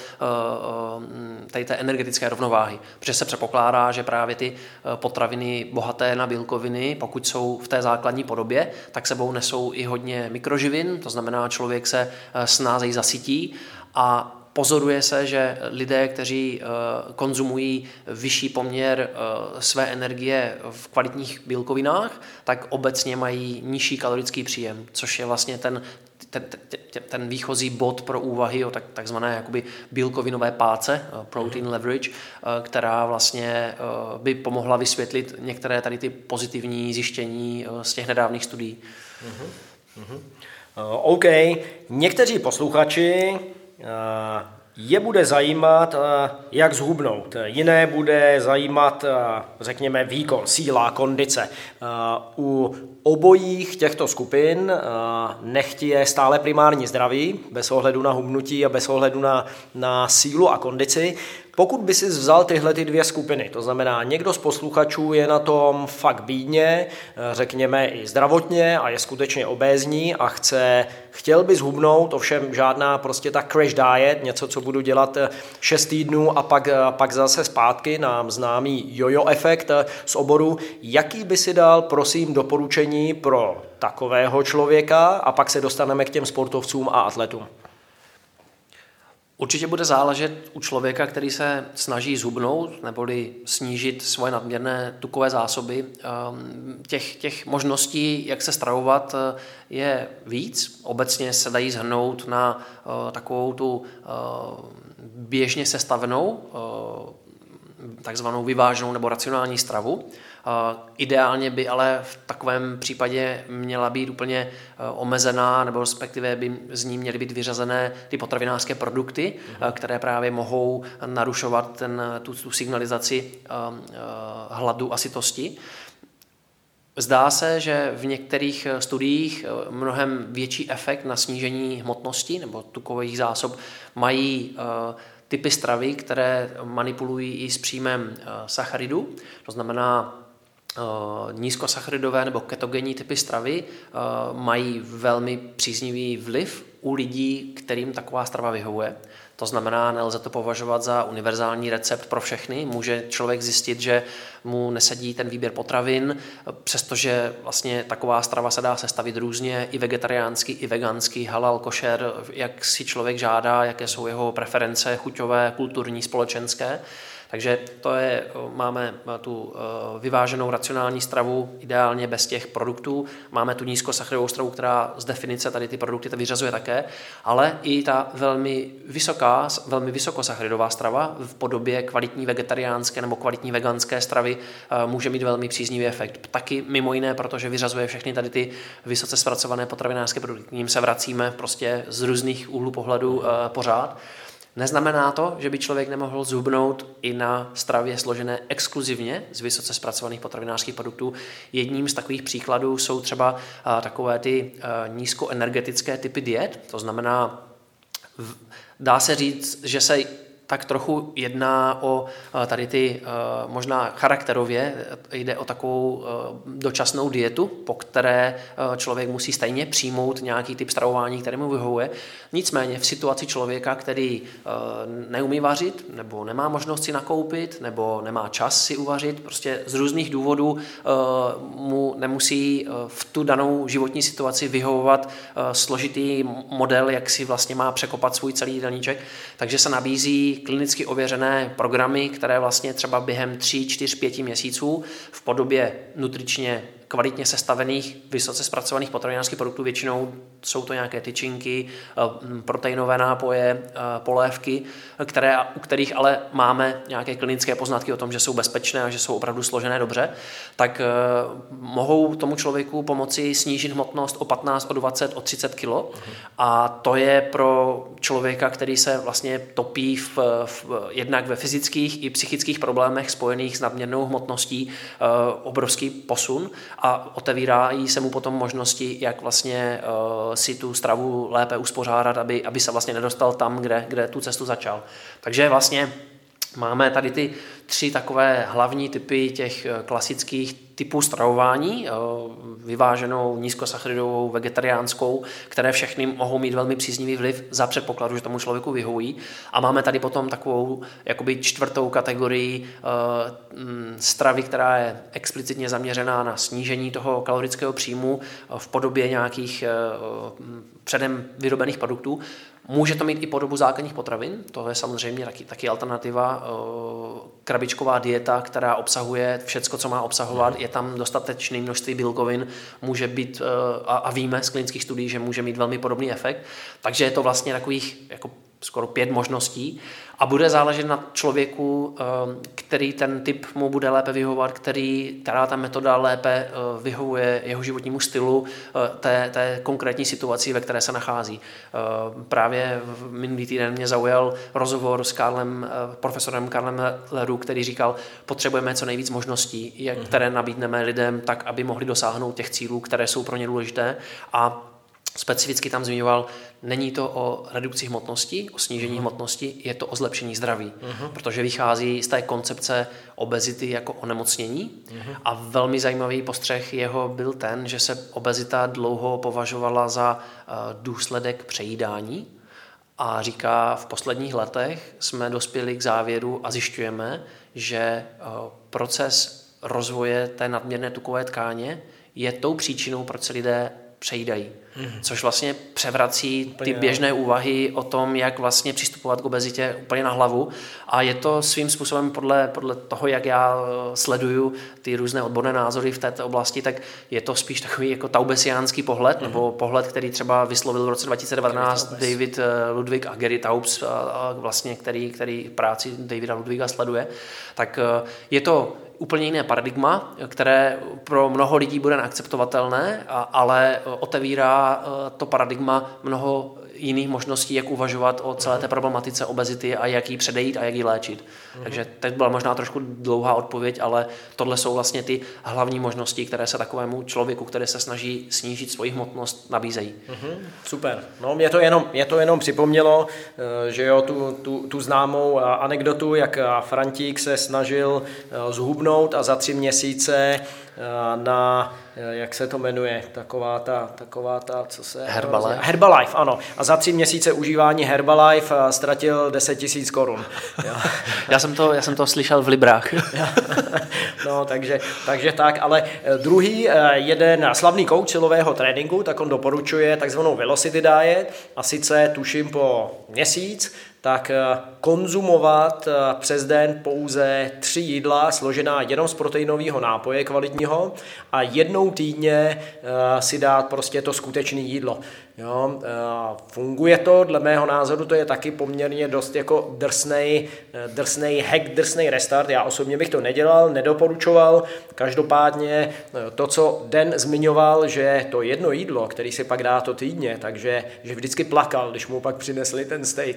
C: té energetické rovnováhy. Protože se předpokládá, že právě ty potraviny bohaté na bílkoviny, pokud jsou v té základní podobě, tak sebou nesou i hodně mikroživin, to znamená, člověk se snázeji zasytí a pozoruje se, že lidé, kteří konzumují vyšší poměr své energie v kvalitních bílkovinách, tak obecně mají nižší kalorický příjem, což je vlastně ten výchozí bod pro úvahy o takzvané jakoby bílkovinové páce, protein leverage, která vlastně by pomohla vysvětlit některé tady ty pozitivní zjištění z těch nedávných studií.
A: OK, někteří posluchači je bude zajímat, jak zhubnout. Jiné bude zajímat, řekněme, výkon, síla, kondice. U obojích těchto skupin nechť je stále primární zdraví, bez ohledu na hubnutí a bez ohledu na sílu a kondici. Pokud by si vzal tyhle ty dvě skupiny, to znamená, někdo z posluchačů je na tom fakt bídně, řekněme i zdravotně a je skutečně obézní a chtěl by zhubnout, ovšem žádná prostě ta crash diet, něco, co budu dělat 6 týdnů a pak zase zpátky, nám známý jojo efekt z oboru. Jaký by si dal, prosím, doporučení pro takového člověka a pak se dostaneme k těm sportovcům a atletům?
C: Určitě bude záležet u člověka, který se snaží zhubnout neboli snížit svoje nadměrné tukové zásoby. Těch možností, jak se stravovat, je víc. Obecně se dají shrnout na takovou tu běžně sestavenou, takzvanou vyváženou nebo racionální stravu. Ideálně by ale v takovém případě měla být úplně omezená, nebo respektive by z ní měly být vyřazené ty potravinářské produkty, které právě mohou narušovat tu signalizaci hladu a sytosti. Zdá se, že v některých studiích mnohem větší efekt na snížení hmotnosti nebo tukových zásob mají typy stravy, které manipulují i s příjmem sacharidů, to znamená nízkosacharidové nebo ketogenní typy stravy mají velmi příznivý vliv u lidí, kterým taková strava vyhovuje. To znamená, nelze to považovat za univerzální recept pro všechny. Může člověk zjistit, že mu nesedí ten výběr potravin, přestože vlastně taková strava se dá sestavit různě, i vegetariánsky, i vegansky, halal, košer, jak si člověk žádá, jaké jsou jeho preference chuťové, kulturní, společenské. Takže máme tu vyváženou racionální stravu, ideálně bez těch produktů. Máme tu nízkosacharidovou stravu, která z definice tady ty produkty vyřazuje také, ale i ta velmi vysokosacharidová strava v podobě kvalitní vegetariánské nebo kvalitní veganské stravy může mít velmi příznivý efekt. Taky mimo jiné, protože vyřazuje všechny tady ty vysoce zpracované potravinářské produkty. K ním se vracíme prostě z různých úhlů pohledu pořád. Neznamená to, že by člověk nemohl zhubnout i na stravě složené exkluzivně z vysoce zpracovaných potravinářských produktů. Jedním z takových příkladů jsou třeba takové ty nízkoenergetické typy diet, to znamená, dá se říct, že se tak trochu jedná o tady ty možná charakterově, jde o takovou dočasnou dietu, po které člověk musí stejně přijmout nějaký typ stravování, který mu vyhovuje. Nicméně v situaci člověka, který neumí vařit, nebo nemá možnost si nakoupit, nebo nemá čas si uvařit, prostě z různých důvodů mu nemusí v tu danou životní situaci vyhovovat složitý model, jak si vlastně má překopat svůj celý jídelníček, takže se nabízí klinicky ověřené programy, které vlastně třeba během 3, 4, 5 měsíců v podobě nutričně kvalitně sestavených, vysoce zpracovaných potravinářských produktů, většinou jsou to nějaké tyčinky, proteinové nápoje, polévky, u kterých ale máme nějaké klinické poznatky o tom, že jsou bezpečné a že jsou opravdu složené dobře, tak mohou tomu člověku pomoci snížit hmotnost o 15, o 20, o 30 kg. A to je pro člověka, který se vlastně topí jednak ve fyzických i psychických problémech spojených s nadměrnou hmotností, obrovský posun. A otevírají se mu potom možnosti, jak vlastně si tu stravu lépe uspořádat, aby se vlastně nedostal tam, kde tu cestu začal. Takže vlastně máme tady ty 3 takové hlavní typy těch klasických typů stravování, vyváženou, nízkosacharidovou, vegetariánskou, které všechny mohou mít velmi příznivý vliv za předpokladu, že tomu člověku vyhovují. A máme tady potom takovou jakoby 4. kategorii stravy, která je explicitně zaměřená na snížení toho kalorického příjmu v podobě nějakých předem vyrobených produktů. Může to mít i podobu základních potravin, to je samozřejmě taky alternativa, krabičková dieta, která obsahuje všecko, co má obsahovat, je tam dostatečné množství bílkovin, může být, a víme z klinických studií, že může mít velmi podobný efekt, takže je to vlastně takových jako skoro 5 možností a bude záležet na člověku, který ten typ mu bude lépe vyhovovat, která ta metoda lépe vyhovuje jeho životnímu stylu, té konkrétní situaci, ve které se nachází. Právě minulý týden mě zaujal rozhovor s profesorem Karlem Leroux, který říkal, potřebujeme co nejvíc možností, které nabídneme lidem tak, aby mohli dosáhnout těch cílů, které jsou pro ně důležité, a specificky tam zmiňoval, není to o redukci hmotnosti, o snížení hmotnosti, je to o zlepšení zdraví, protože vychází z té koncepce obezity jako onemocnění a velmi zajímavý postřeh jeho byl ten, že se obezita dlouho považovala za důsledek přejídání a říká, v posledních letech jsme dospěli k závěru a zjišťujeme, že proces rozvoje té nadměrné tukové tkáně je tou příčinou, proč se lidé přejídají. Což vlastně převrací ty běžné úvahy o tom, jak vlastně přistupovat k obezitě úplně na hlavu. A je to svým způsobem podle toho, jak já sleduju ty různé odborné názory v této oblasti, tak je to spíš takový jako taubesiánský pohled, nebo pohled, který třeba vyslovil v roce 2019 David Ludwig a Gary Taubes, vlastně, který práci Davida Ludwiga sleduje. Tak je to úplně jiné paradigma, které pro mnoho lidí bude neakceptovatelné, ale otevírá to paradigma mnoho jiných možností, jak uvažovat o celé té problematice obezity a jak ji předejít a jak ji léčit. Takže teď byla možná trošku dlouhá odpověď, ale tohle jsou vlastně ty hlavní možnosti, které se takovému člověku, který se snaží snížit svoji hmotnost, nabízejí.
A: Super. No, mě to jenom připomnělo, že jo, tu známou anekdotu, jak Frantík se snažil zhubnout a za 3 měsíce na, jak se to jmenuje, taková ta, co se...
C: Herbalife.
A: Herbalife, ano. A za 3 měsíce užívání Herbalife ztratil 10 000 korun.
C: Já jsem to slyšel v librách.
A: No, takže tak, ale druhý, jeden slavný kouč silového tréninku, tak on doporučuje takzvanou velocity diet, a sice tuším po měsíc, tak konzumovat přes den pouze 3 jídla složená jenom z proteinového nápoje kvalitního a jednou týdně si dát prostě to skutečné jídlo. Jo, funguje to, dle mého názoru to je taky poměrně dost jako drsnej hack, drsnej restart. Já osobně bych to nedělal, nedoporučoval. Každopádně to, co Den zmiňoval, že to jedno jídlo, který si pak dá to týdně, takže že vždycky plakal, když mu pak přinesli ten steak a že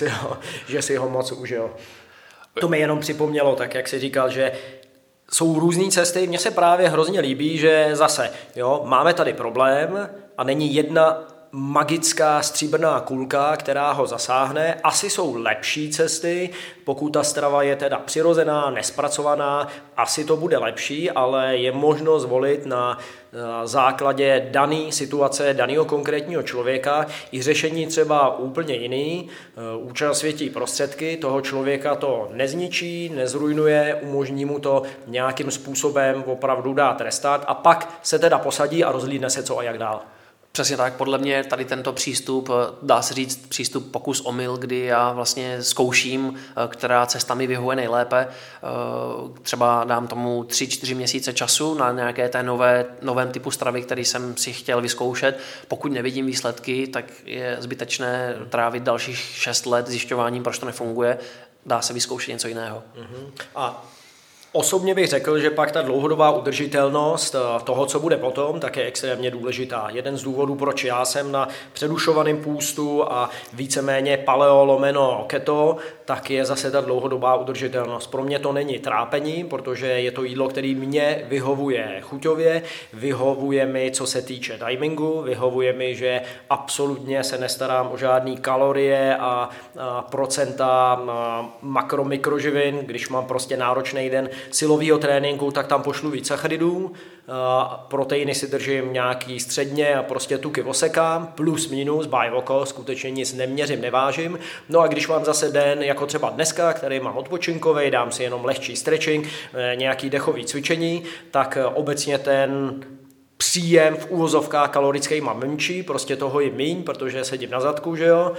A: že si ho moc užil. To mi jenom připomnělo, tak jak jsi říkal, že jsou různé cesty. Mně se právě hrozně líbí, že zase máme tady problém a není jedna magická stříbrná kulka, která ho zasáhne. Asi jsou lepší cesty, pokud ta strava je teda přirozená, nespracovaná, asi to bude lepší, ale je možno zvolit na základě dané situace, daného konkrétního člověka i řešení třeba úplně jiný. Účel světí prostředky, toho člověka to nezničí, nezrujnuje, umožní mu to nějakým způsobem opravdu dát restart a pak se teda posadí a rozhlídne se co a jak dál.
C: Přesně tak, podle mě tady tento přístup, dá se říct přístup pokus omyl, kdy já vlastně zkouším, která cesta mi vyhovuje nejlépe. Třeba dám tomu 3-4 měsíce času na nějaké té novém typu stravy, který jsem si chtěl vyzkoušet. Pokud nevidím výsledky, tak je zbytečné trávit dalších 6 let zjišťováním, proč to nefunguje. Dá se vyzkoušet něco jiného.
A: A osobně bych řekl, že pak ta dlouhodobá udržitelnost toho, co bude potom, tak je extrémně důležitá. Jeden z důvodů, proč já jsem na přerušovaném půstu a víceméně paleo lomeno keto, tak je zase ta dlouhodobá udržitelnost. Pro mě to není trápení, protože je to jídlo, které mě vyhovuje chuťově, vyhovuje mi, co se týče timingu, vyhovuje mi, že absolutně se nestarám o žádný kalorie a procenta makromikroživin, když mám prostě náročný den silového tréninku, tak tam pošlu víc sacharidů, proteiny si držím nějaký středně a prostě tuky osekám, plus minus, by oko, skutečně nic neměřím, nevážím. No a když mám zase den, jako třeba dneska, který mám odpočinkový, dám si jenom lehčí stretching, nějaký dechový cvičení, tak obecně ten příjem v uvozovkách kalorický mám menší, prostě toho je míň, protože sedím na zadku, že jo,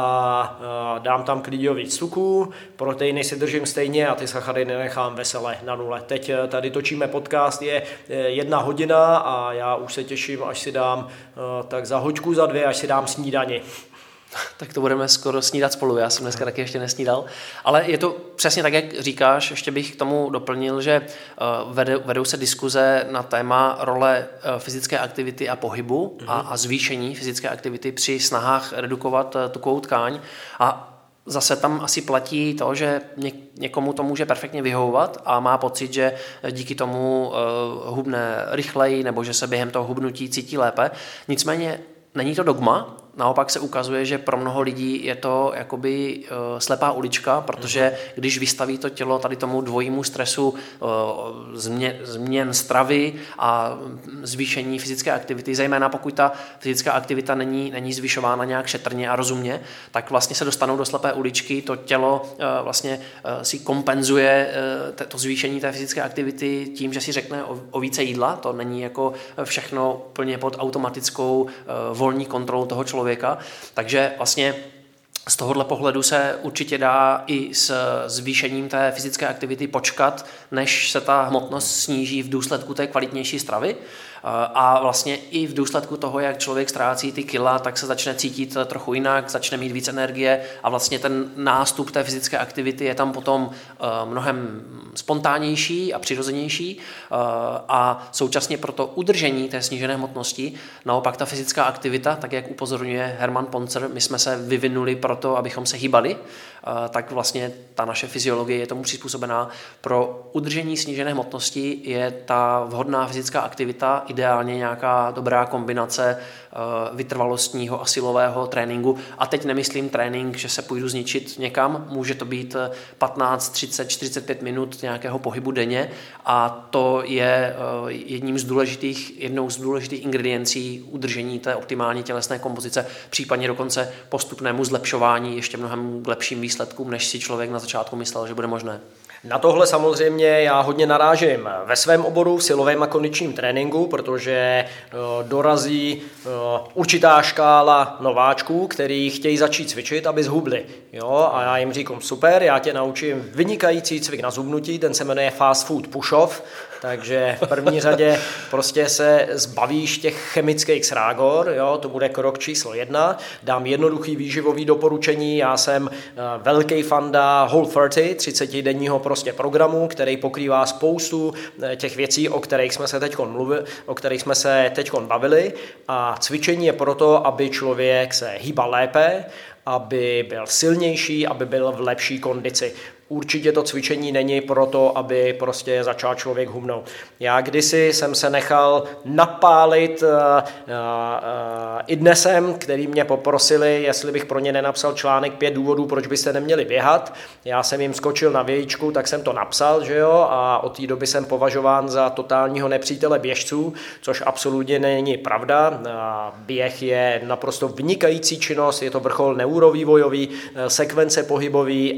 A: a dám tam klidně víc tuků, proteiny si držím stejně a ty sacharidy nechám vesele na nule. Teď tady točíme podcast, je 1 hodina a já už se těším, až si dám tak za hoďku, za 2, až si dám snídani.
C: Tak to budeme skoro snídat spolu, já jsem dneska taky ještě nesnídal. Ale je to přesně tak, jak říkáš, ještě bych k tomu doplnil, že vedou se diskuze na téma role fyzické aktivity a pohybu a zvýšení fyzické aktivity při snahách redukovat tukovou tkáň. A zase tam asi platí to, že někomu to může perfektně vyhovovat a má pocit, že díky tomu hubne rychleji nebo že se během toho hubnutí cítí lépe. Nicméně není to dogma, naopak se ukazuje, že pro mnoho lidí je to jakoby slepá ulička, protože když vystaví to tělo tady tomu dvojímu stresu změn stravy a zvýšení fyzické aktivity, zejména pokud ta fyzická aktivita není zvyšována nějak šetrně a rozumně, tak vlastně se dostanou do slepé uličky, to tělo vlastně si kompenzuje to zvýšení té fyzické aktivity tím, že si řekne o více jídla, to není jako všechno plně pod automatickou volní kontrolou toho člověka. Takže vlastně z tohohle pohledu se určitě dá i s zvýšením té fyzické aktivity počkat, než se ta hmotnost sníží v důsledku té kvalitnější stravy. A vlastně i v důsledku toho, jak člověk ztrácí ty kila, tak se začne cítit trochu jinak, začne mít víc energie a vlastně ten nástup té fyzické aktivity je tam potom mnohem spontánnější a přirozenější a současně pro to udržení té snížené hmotnosti naopak ta fyzická aktivita, tak jak upozorňuje Hermann Ponzer, my jsme se vyvinuli proto, abychom se hýbali, tak vlastně ta naše fyziologie je tomu přizpůsobená. Pro udržení snížené hmotnosti je ta vhodná fyzická aktivita ideálně nějaká dobrá kombinace vytrvalostního a silového tréninku. A teď nemyslím trénink, že se půjdu zničit někam, může to být 15, 30, 45 minut nějakého pohybu denně a to je jednou z důležitých ingrediencí udržení té optimální tělesné kompozice, případně dokonce postupnému zlepšování ještě mnohem lepším výsledkům, než si člověk na začátku myslel, že bude možné.
A: Na tohle samozřejmě já hodně narážím ve svém oboru v silovém a kondičním tréninku, protože dorazí určitá škála nováčků, který chtějí začít cvičit, aby zhubli. Jo? A já jim říkám, super, já tě naučím vynikající cvik na zhubnutí, ten se jmenuje Fast Food Push-Off, takže v první řadě prostě se zbavíš těch chemických srágor, jo? To bude krok číslo 1. Dám jednoduchý výživový doporučení, já jsem velký fanda Whole30, 30-denního prostě programu, který pokrývá spoustu těch věcí, o kterých jsme se teď bavili a cvičení je proto, aby člověk se hýbal lépe aby byl silnější, aby byl v lepší kondici. Určitě to cvičení není proto, aby prostě začal člověk hubnout. Já kdysi jsem se nechal napálit Idnesem, který mě poprosili, jestli bych pro ně nenapsal článek 5 důvodů, proč byste neměli běhat. Já jsem jim skočil na vějičku, tak jsem to napsal, že jo, a od té doby jsem považován za totálního nepřítele běžců, což absolutně není pravda. Běh je naprosto vynikající činnost, je to vrchol neurovývojový, sekvence pohybový,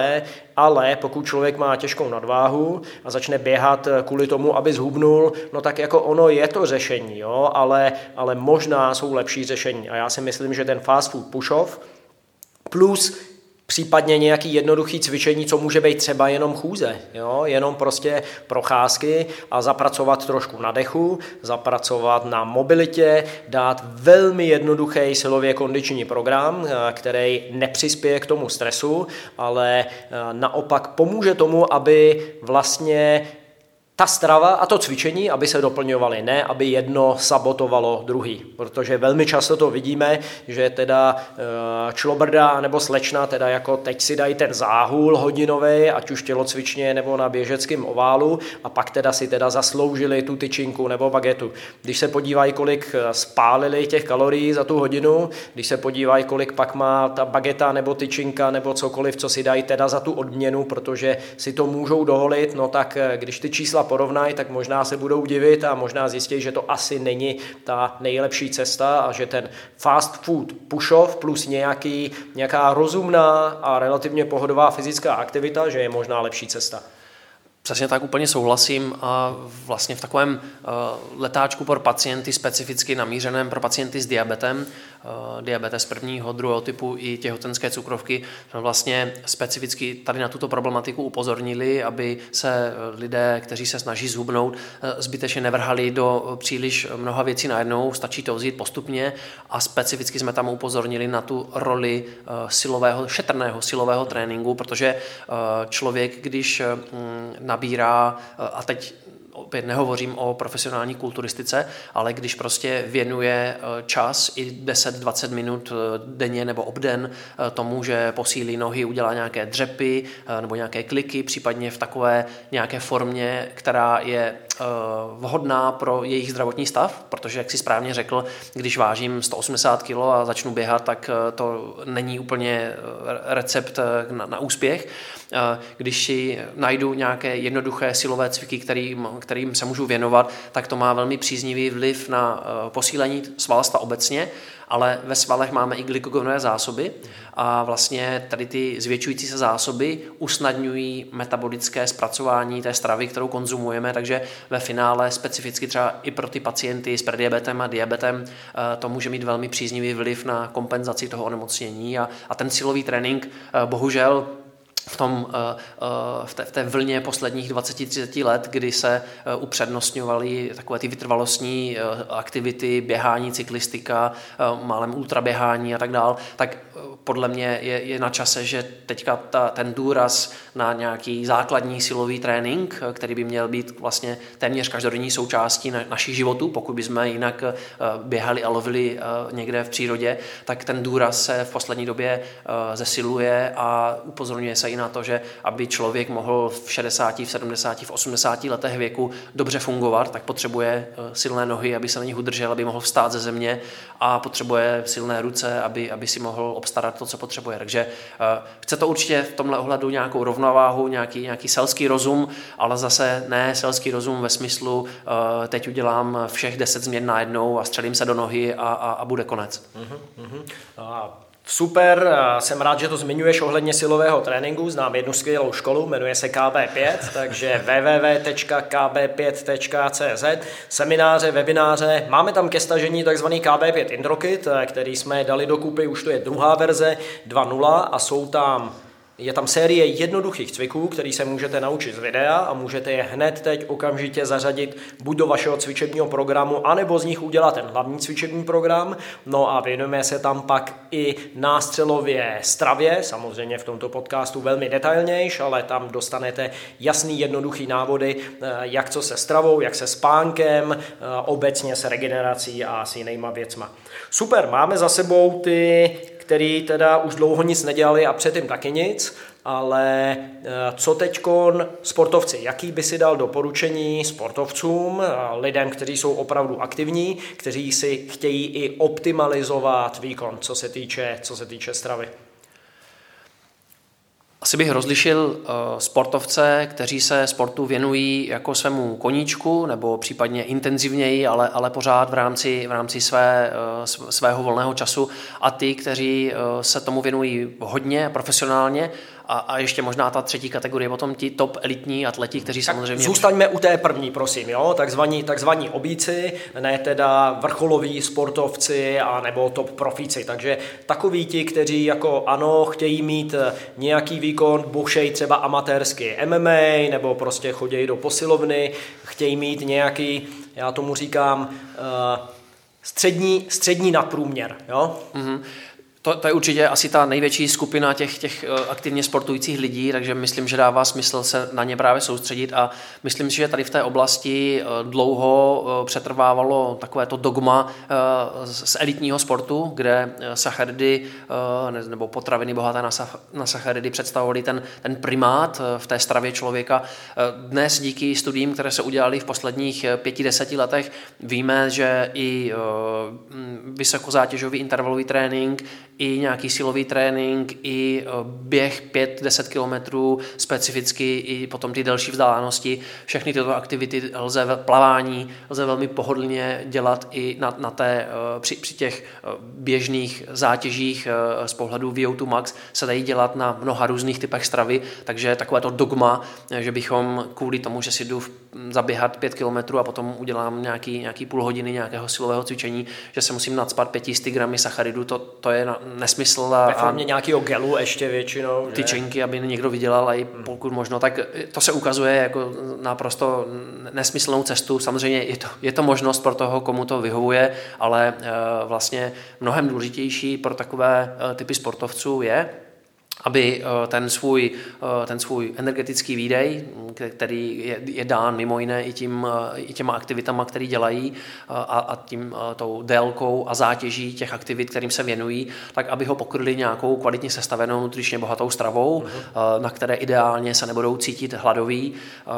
A: ale pokud člověk má těžkou nadváhu a začne běhat kvůli tomu, aby zhubnul, no tak jako ono je to řešení, jo? Ale možná jsou lepší řešení. A já si myslím, že ten fast food push-off plus případně nějaký jednoduchý cvičení, co může být třeba jenom chůze, jo? Jenom prostě procházky a zapracovat trošku na dechu, zapracovat na mobilitě, dát velmi jednoduchý silově kondiční program, který nepřispěje k tomu stresu, ale naopak pomůže tomu, aby vlastně ta strava a to cvičení, aby se doplňovaly, ne aby jedno sabotovalo druhý, protože velmi často to vidíme, že teda člobrda nebo slečna teda jako teď si dají ten záhul hodinový, ať už tělocvičně nebo na běžeckém oválu a pak teda si teda zasloužili tu tyčinku nebo bagetu. Když se podívají, kolik spálili těch kalorií za tu hodinu, když se podívají, kolik pak má ta bageta nebo tyčinka nebo cokoliv, co si dají teda za tu odměnu, protože si to můžou dovolit, no tak když ty čísla porovnají, tak možná se budou divit a možná zjistí, že to asi není ta nejlepší cesta a že ten fast food push-off plus nějaká rozumná a relativně pohodová fyzická aktivita, že je možná lepší cesta.
C: Přesně tak, úplně souhlasím a vlastně v takovém letáčku pro pacienty specificky namířeném pro pacienty s diabetem, diabetes prvního, druhého typu i těhotenské cukrovky, jsme vlastně specificky tady na tuto problematiku upozornili, aby se lidé, kteří se snaží zhubnout, zbytečně nevrhali do příliš mnoha věcí najednou, stačí to vzít postupně a specificky jsme tam upozornili na tu roli šetrného silového tréninku, protože člověk, když nabírá, a teď opět nehovořím o profesionální kulturistice, ale když prostě věnuje čas i 10-20 minut denně nebo obden tomu, že posílí nohy, udělá nějaké dřepy nebo nějaké kliky, případně v takové nějaké formě, která je vhodná pro jejich zdravotní stav, protože, jak si správně řekl, když vážím 180 kg a začnu běhat, tak to není úplně recept na úspěch. Když si najdu nějaké jednoduché silové cviky, kterým se můžu věnovat, tak to má velmi příznivý vliv na posílení svalstva obecně, ale ve svalech máme i glykogenové zásoby a vlastně tady ty zvětšující se zásoby usnadňují metabolické zpracování té stravy, kterou konzumujeme, takže ve finále specificky třeba i pro ty pacienty s prediabetem a diabetem to může mít velmi příznivý vliv na kompenzaci toho onemocnění a ten silový trénink bohužel v té vlně posledních 20-30 let, kdy se upřednostňovaly takové ty vytrvalostní aktivity, běhání, cyklistika, málem ultraběhání a tak dál, tak podle mě je na čase, že teďka ten důraz na nějaký základní silový trénink, který by měl být vlastně téměř každodenní součástí našich životů, pokud bychom jinak běhali a lovili někde v přírodě, tak ten důraz se v poslední době zesiluje a upozorňuje se i na to, že aby člověk mohl v 60, v 70, v 80 letech věku dobře fungovat, tak potřebuje silné nohy, aby se na nich udržel, aby mohl vstát ze země a potřebuje silné ruce, aby si mohl obstarat to, co potřebuje. Takže chce to určitě v tomhle ohledu nějakou rovnováhu, nějaký selský rozum, ale zase ne selský rozum ve smyslu teď udělám všech 10 změn najednou a střelím se do nohy a bude konec.
A: Super, jsem rád, že to zmiňuješ ohledně silového tréninku, znám jednu skvělou školu, jmenuje se KB5, takže www.kb5.cz, semináře, webináře, máme tam ke stažení takzvaný KB5 Indrokit, který jsme dali dokupy, už to je druhá verze 2.0 a je tam série jednoduchých cviků, který se můžete naučit z videa a můžete je hned teď okamžitě zařadit buď do vašeho cvičebního programu, anebo z nich udělat ten hlavní cvičební program. No a věnujeme se tam pak i nástřelově stravě, samozřejmě v tomto podcastu velmi detailnějš, ale tam dostanete jasný, jednoduchý návody, jak co se stravou, jak se spánkem, obecně s regenerací a s jinýma věcma. Super, máme za sebou ty který teda už dlouho nic nedělali a předtím taky nic, ale co teďkon sportovci? Jaký by si dal doporučení sportovcům, lidem, kteří jsou opravdu aktivní, kteří si chtějí i optimalizovat výkon, co se týče stravy?
C: Asi bych rozlišil sportovce, kteří se sportu věnují jako svému koníčku nebo případně intenzivněji, ale pořád v rámci svého volného času, a ty, kteří se tomu věnují hodně profesionálně. A ještě možná ta třetí kategorie, potom ti top elitní atleti, kteří tak samozřejmě...
A: Zůstaňme u té první, prosím, jo? Takzvaní obíci, ne teda vrcholoví sportovci a nebo top profíci. Takže takoví ti, kteří jako ano, chtějí mít nějaký výkon, bušej třeba amatérsky MMA, nebo prostě chodějí do posilovny, chtějí mít nějaký, já tomu říkám, střední nadprůměr, jo? Mm-hmm.
C: To je určitě asi ta největší skupina těch aktivně sportujících lidí, takže myslím, že dává smysl se na ně právě soustředit, a myslím si, že tady v té oblasti dlouho přetrvávalo takovéto dogma z elitního sportu, kde sacharidy nebo potraviny bohaté na sacharidy představovaly ten primát v té stravě člověka. Dnes díky studiím, které se udělaly v posledních 5-10 letech, víme, že i vysokozátěžový intervalový trénink, i nějaký silový trénink, i běh 5-10 kilometrů, specificky i potom ty delší vzdálenosti. Všechny tyto aktivity plavání lze velmi pohodlně dělat i při těch běžných zátěžích z pohledu VO2 max se dají dělat na mnoha různých typech stravy, takže takové to dogma, že bychom kvůli tomu, že si jdu zaběhat 5 kilometrů a potom udělám nějaký půl hodiny nějakého silového cvičení, že se musím nacpat 500 gramy sacharidů, to je nesmysl.
A: Ve formě nějakého gelu ještě většinou.
C: Tyčinky, aby někdo vydělal, a i pokud možno, tak to se ukazuje jako naprosto nesmyslnou cestu. Samozřejmě je to možnost pro toho, komu to vyhovuje, ale vlastně mnohem důležitější pro takové typy sportovců je, aby ten svůj energetický výdej, který je dán mimo jiné i těma aktivitama, které dělají, a tou délkou a zátěží těch aktivit, kterým se věnují, tak aby ho pokryli nějakou kvalitně sestavenou, nutričně bohatou stravou, na které ideálně se nebudou cítit hladoví.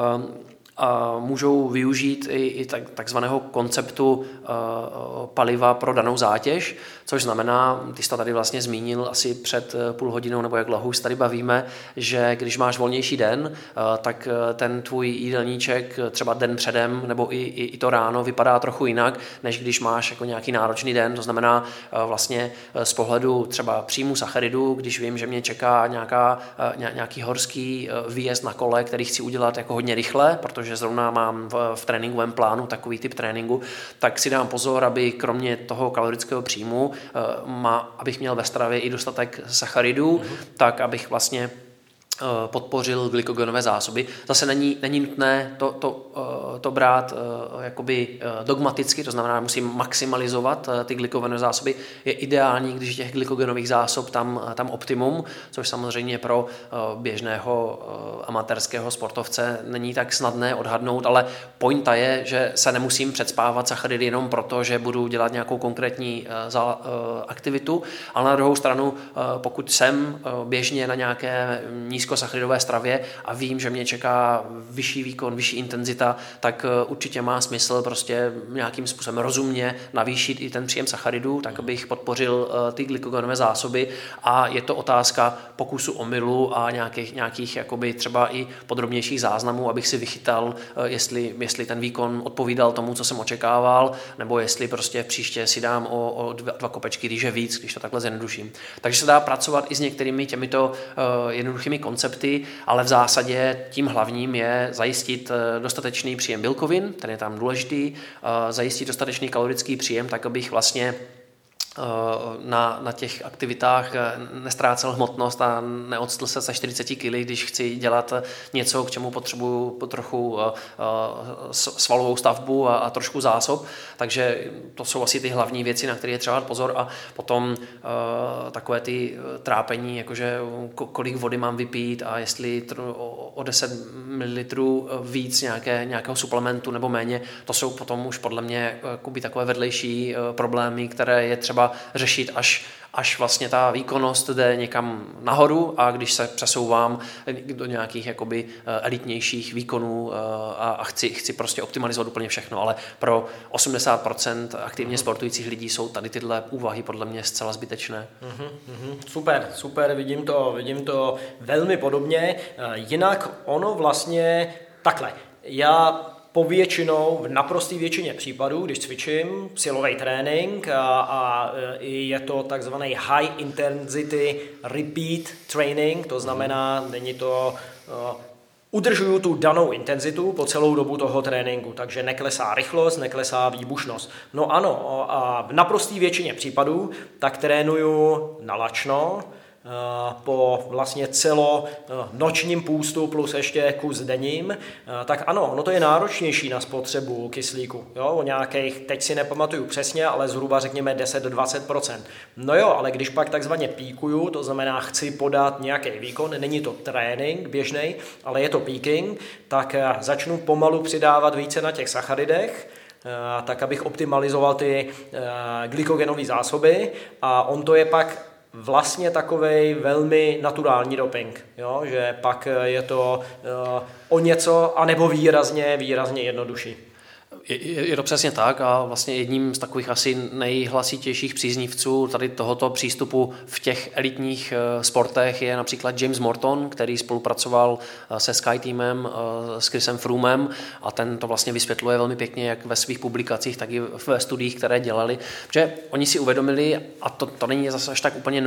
C: Můžou využít i takzvaného konceptu paliva pro danou zátěž, což znamená, ty jsi to tady vlastně zmínil asi před půl hodinou, nebo jak dlouho už tady bavíme, že když máš volnější den, tak ten tvůj jídelníček třeba den předem nebo i to ráno vypadá trochu jinak, než když máš jako nějaký náročný den. To znamená vlastně z pohledu třeba příjmu sacharidů, když vím, že mě čeká nějaký horský výjezd na kole, který chci udělat jako hodně rychle, protože zrovna mám v tréninkovém plánu takový typ tréninku, tak si dám pozor, aby kromě toho kalorického příjmu abych měl ve stravě i dostatek sacharidů, tak abych vlastně podpořil glykogenové zásoby. Zase není nutné to brát jakoby dogmaticky, to znamená, musím maximalizovat ty glykogenové zásoby. Je ideální, když těch glykogenových zásob tam optimum, což samozřejmě pro běžného amatérského sportovce není tak snadné odhadnout, ale pointa je, že se nemusím předspávat sacharidy jenom proto, že budu dělat nějakou konkrétní aktivitu, ale na druhou stranu, pokud jsem běžně na nějaké nízkosacharidové stravě a vím, že mě čeká vyšší výkon, vyšší intenzita, tak určitě má smysl prostě nějakým způsobem rozumně navýšit i ten příjem sacharidů, tak abych podpořil ty glykogenové zásoby, a je to otázka pokusu omylu a nějakých jakoby třeba i podrobnějších záznamů, abych si vychytal, jestli ten výkon odpovídal tomu, co jsem očekával, nebo jestli prostě příště si dám o 2 kopečky, když je víc, když to takhle zjednoduším. Takže se dá pracovat i s některými těmito jednoduchými koncepty, ale v zásadě tím hlavním je zajistit dostatečný příjem bílkovin, ten je tam důležitý, zajistit dostatečný kalorický příjem, tak abych vlastně na těch aktivitách nestrácel hmotnost a neodstl se 40 kg, když chci dělat něco, k čemu potřebuju trochu svalovou stavbu a trošku zásob. Takže to jsou asi ty hlavní věci, na které je třeba dát pozor, a potom takové ty trápení, jakože kolik vody mám vypít a jestli o 10 ml víc nějakého suplementu nebo méně, to jsou potom už podle mě takové vedlejší problémy, které je třeba řešit až vlastně ta výkonnost jde někam nahoru a když se přesouvám do nějakých jakoby elitnějších výkonů a chci prostě optimalizovat úplně všechno, ale pro 80% aktivně sportujících lidí jsou tady tyhle úvahy podle mě zcela zbytečné.
A: Super, vidím to velmi podobně. Jinak ono vlastně takhle. Já povětšinou, v naprosté většině případů, když cvičím silový trénink a je to takzvaný high intensity repeat training, to znamená, není to udržuju tu danou intenzitu po celou dobu toho tréninku, takže neklesá rychlost, neklesá výbušnost. No ano, a v naprosté většině případů tak trénuju nalačno, po vlastně celonočním půstu plus ještě kus denním, tak ano, ono to je náročnější na spotřebu kyslíku. Jo? O nějakých, teď si nepamatuju přesně, ale zhruba řekněme 10-20%. No jo, ale když pak takzvaně píkuju, to znamená chci podat nějaký výkon, není to trénink běžnej, ale je to peaking, tak začnu pomalu přidávat více na těch sacharidech, tak abych optimalizoval ty glykogenové zásoby a on to je pak vlastně takovej velmi naturální doping, jo? Že pak je to o něco, anebo výrazně jednodušší.
C: Je to přesně tak a vlastně jedním z takových asi nejhlasitějších příznivců tady tohoto přístupu v těch elitních sportech je například James Morton, který spolupracoval se Sky Teamem, s Chrisem Froomem a ten to vlastně vysvětluje velmi pěkně jak ve svých publikacích, tak i ve studiích, které dělali, protože oni si uvědomili, a to není zase až tak úplně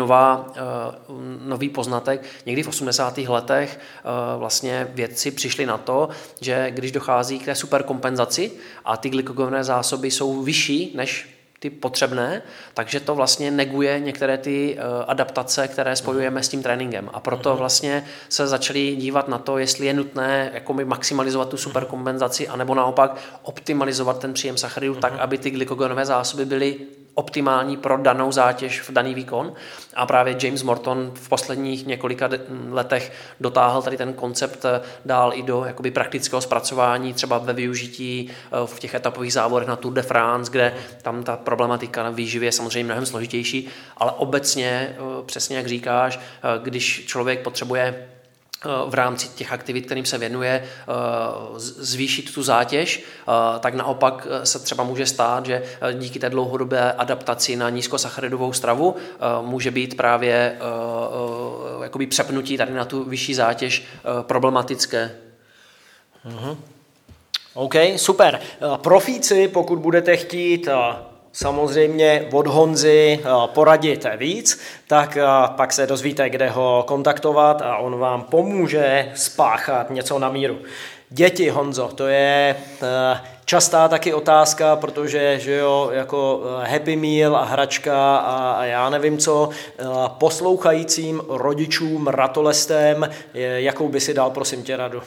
C: nový poznatek, někdy v 80. letech vlastně vědci přišli na to, že když dochází k té superkompenzaci a ty glykogenové zásoby jsou vyšší než ty potřebné, takže to vlastně neguje některé ty adaptace, které spojujeme s tím tréninkem. A proto vlastně se začali dívat na to, jestli je nutné jako maximalizovat tu superkompenzaci, anebo naopak optimalizovat ten příjem sacharidů tak, aby ty glykogenové zásoby byly optimální pro danou zátěž v daný výkon. A právě James Morton v posledních několika letech dotáhl tady ten koncept dál i do jakoby praktického zpracování, třeba ve využití v těch etapových závodech na Tour de France, kde tam ta problematika na výživě je samozřejmě mnohem složitější, ale obecně, přesně jak říkáš, když člověk potřebuje v rámci těch aktivit, kterým se věnuje, zvýšit tu zátěž, tak naopak se třeba může stát, že díky té dlouhodobé adaptaci na nízkosacharidovou stravu může být právě jakoby přepnutí tady na tu vyšší zátěž problematické.
A: OK, super. Profíci, pokud budete chtít samozřejmě od Honzy poradit víc, tak pak se dozvíte, kde ho kontaktovat a on vám pomůže spáchat něco na míru. Děti, Honzo, to je častá taky otázka, protože že jo, jako Happy Meal a hračka a já nevím co, poslouchajícím rodičům, ratolestem, jakou by si dal, prosím tě, radu?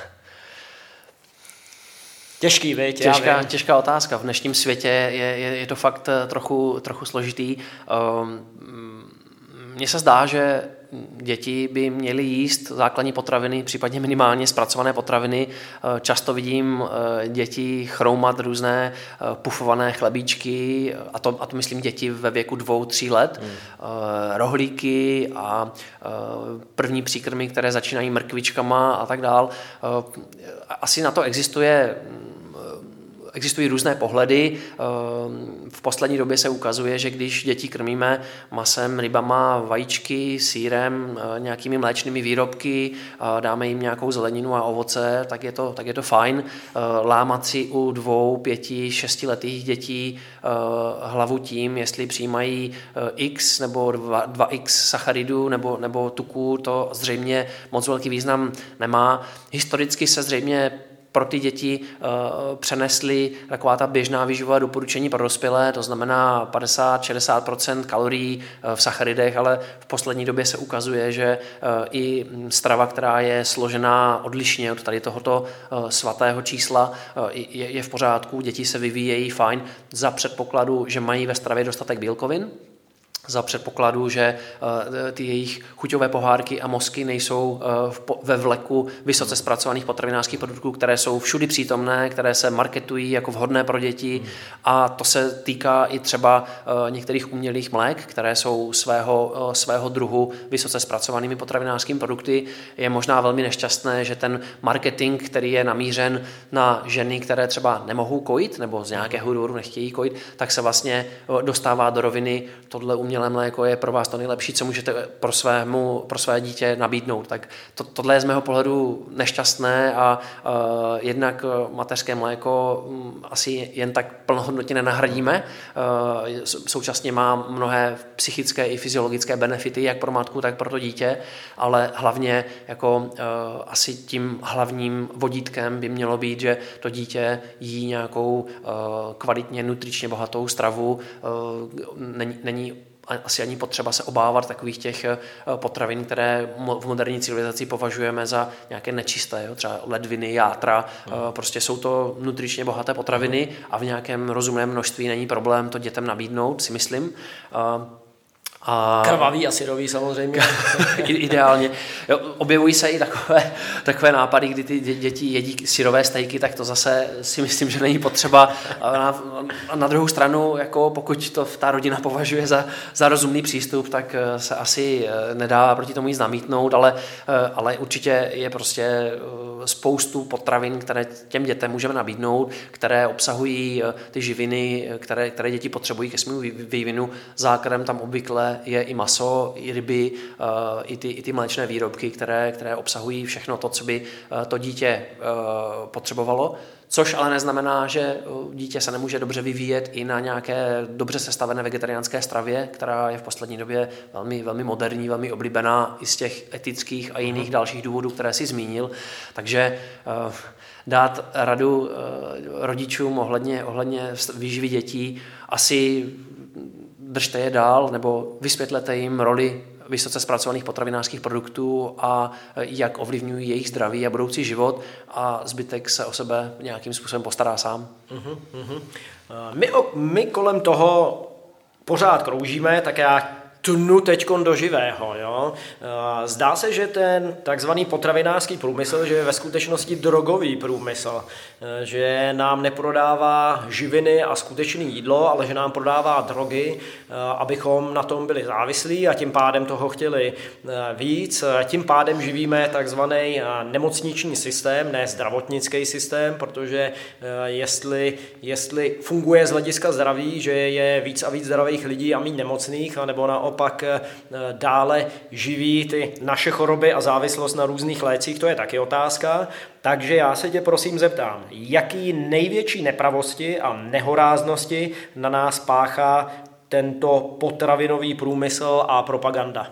A: Těžký, viď?
C: Těžká otázka. V dnešním světě je to fakt trochu složitý. Mně se zdá, že děti by měly jíst základní potraviny, případně minimálně zpracované potraviny. Často vidím děti chroumat různé pufované chlebíčky, a to myslím děti ve věku 2-3 let, rohlíky a první příkrmy, které začínají mrkvičkama a tak dál. Asi na to existují různé pohledy. V poslední době se ukazuje, že když děti krmíme masem, rybama, vajíčky, sýrem, nějakými mléčnými výrobky, dáme jim nějakou zeleninu a ovoce, tak je to fajn. Lámat si u 2, 5, 6 letých dětí hlavu tím, jestli přijímají X nebo 2X sacharidů nebo tuků, to zřejmě moc velký význam nemá. Historicky se zřejmě pro ty děti přenesly taková ta běžná výživová doporučení pro dospělé, to znamená 50-60% kalorií v sacharidech, ale v poslední době se ukazuje, že i strava, která je složená odlišně od tady tohoto svatého čísla, je v pořádku, děti se vyvíjejí fajn za předpokladu, že mají ve stravě dostatek bílkovin. za předpokladu, že ty jejich chuťové pohárky a mozky nejsou ve vleku vysoce zpracovaných potravinářských produktů, které jsou všudy přítomné, které se marketují jako vhodné pro děti a to se týká i třeba některých umělých mlék, které jsou svého druhu vysoce zpracovanými potravinářskými produkty. Je možná velmi nešťastné, že ten marketing, který je namířen na ženy, které třeba nemohou kojit nebo z nějakého důvodu nechtějí kojit, tak se vlastně dostává do roviny tohle umělé mléko je pro vás to nejlepší, co můžete pro své dítě nabídnout. Tak tohle je z mého pohledu nešťastné a jednak mateřské mléko asi jen tak plnohodnotně nenahradíme. Současně má mnohé psychické i fyziologické benefity, jak pro matku, tak pro to dítě, ale hlavně jako asi tím hlavním vodítkem by mělo být, že to dítě jí nějakou kvalitně nutričně bohatou stravu, není asi ani potřeba se obávat takových těch potravin, které v moderní civilizaci považujeme za nějaké nečisté, jo? Třeba ledviny, játra, prostě jsou to nutričně bohaté potraviny a v nějakém rozumném množství není problém to dětem nabídnout, si myslím.
A: Krvavý a syrový samozřejmě.
C: Ideálně. Jo, objevují se i takové nápady, kdy ty děti jedí syrové stejky, tak to zase si myslím, že není potřeba. A na druhou stranu, jako pokud to ta rodina považuje za rozumný přístup, tak se asi nedá proti tomu nic namítnout, ale určitě je prostě spoustu potravin, které těm dětem můžeme nabídnout, které obsahují ty živiny, které děti potřebují ke svému vývinu. Základem tam obvykle je i maso, i ryby, i ty mléčné výrobky, které obsahují všechno to, co by to dítě potřebovalo. Což ale neznamená, že dítě se nemůže dobře vyvíjet i na nějaké dobře sestavené vegetariánské stravě, která je v poslední době velmi, velmi moderní, velmi oblíbená i z těch etických a jiných dalších důvodů, které si zmínil. Takže dát radu rodičům ohledně výživy dětí, asi držte je dál nebo vysvětlete jim roli vysoce zpracovaných potravinářských produktů a jak ovlivňují jejich zdraví a budoucí život a zbytek se o sebe nějakým způsobem postará sám.
A: My kolem toho pořád kroužíme, tak já tnu teďkon do živého. Jo? Zdá se, že ten takzvaný potravinářský průmysl, že je ve skutečnosti drogový průmysl, že nám neprodává živiny a skutečné jídlo, ale že nám prodává drogy, abychom na tom byli závislí a tím pádem toho chtěli víc. Tím pádem živíme takzvaný nemocniční systém, ne zdravotnický systém, protože jestli funguje z hlediska zdraví, že je víc a víc zdravých lidí a méně nemocných, anebo naopak dále živí ty naše choroby a závislost na různých lécích, to je taky otázka. Takže já se tě prosím zeptám, jaký největší nepravosti a nehoráznosti na nás páchá tento potravinový průmysl a propaganda?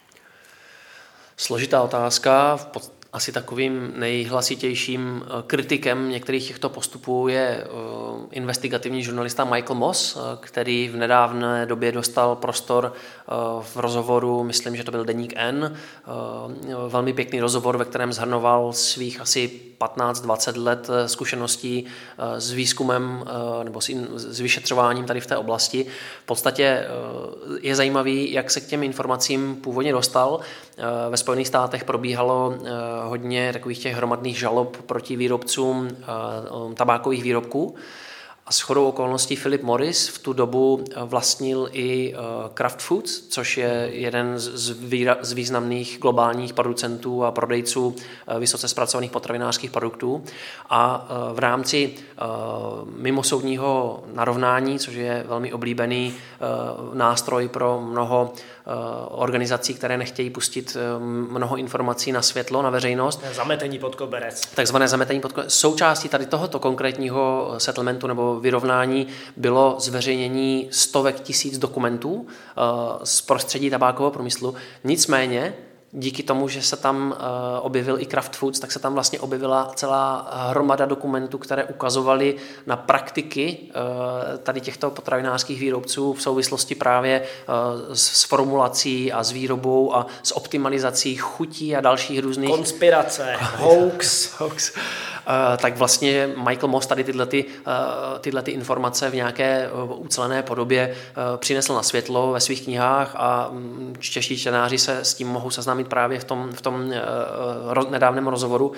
C: Složitá otázka. Asi takovým nejhlasitějším kritikem některých těchto postupů je investigativní žurnalista Michael Moss, který v nedávné době dostal prostor v rozhovoru, myslím, že to byl deník N, velmi pěkný rozhovor, ve kterém shrnoval svých asi 15-20 let zkušeností s výzkumem nebo s vyšetřováním tady v té oblasti. V podstatě je zajímavý, jak se k těm informacím původně dostal. Ve Spojených státech probíhalo hodně takových těch hromadných žalob proti výrobcům tabákových výrobků. A shodou okolností Philip Morris v tu dobu vlastnil i Kraft Foods, což je jeden z významných globálních producentů a prodejců vysoce zpracovaných potravinářských produktů. A v rámci mimosoudního narovnání, což je velmi oblíbený nástroj pro mnoho organizací, které nechtějí pustit mnoho informací na světlo, na veřejnost.
A: Zametení pod koberec.
C: Takzvané zametení pod koberec. Součástí tady tohoto konkrétního settlementu nebo vyrovnání bylo zveřejnění stovek tisíc dokumentů z prostředí tabákového průmyslu. Nicméně díky tomu, že se tam objevil i Kraft Foods, tak se tam vlastně objevila celá hromada dokumentů, které ukazovaly na praktiky tady těchto potravinářských výrobců v souvislosti právě s formulací a s výrobou a s optimalizací chutí a dalších různých...
A: Konspirace, hoax.
C: tak vlastně Michael Moss tady tyhle informace v nějaké ucelené podobě přinesl na světlo ve svých knihách a čeští čtenáři se s tím mohou seznámit právě v tom nedávném rozhovoru.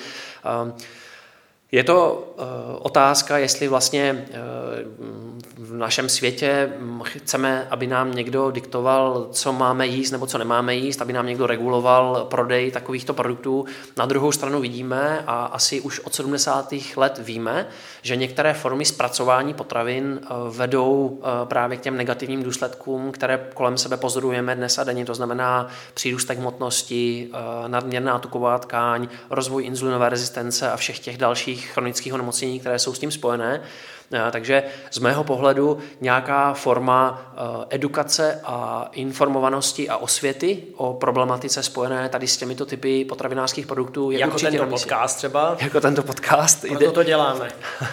C: Je to otázka, jestli vlastně v našem světě chceme, aby nám někdo diktoval, co máme jíst nebo co nemáme jíst, aby nám někdo reguloval prodej takovýchto produktů. Na druhou stranu vidíme a asi už od 70. let víme, že některé formy zpracování potravin vedou právě k těm negativním důsledkům, které kolem sebe pozorujeme dnes a denně. To znamená přírůstek hmotnosti, nadměrná tuková tkáň, rozvoj inzulinové rezistence a všech těch dalších chronických onemocnění, které jsou s tím spojené. Takže z mého pohledu nějaká forma edukace a informovanosti a osvěty o problematice spojené tady s těmito typy potravinářských produktů je
A: jako
C: určitě
A: tento podcast třeba.
C: Jako tento podcast.
A: Proto to děláme.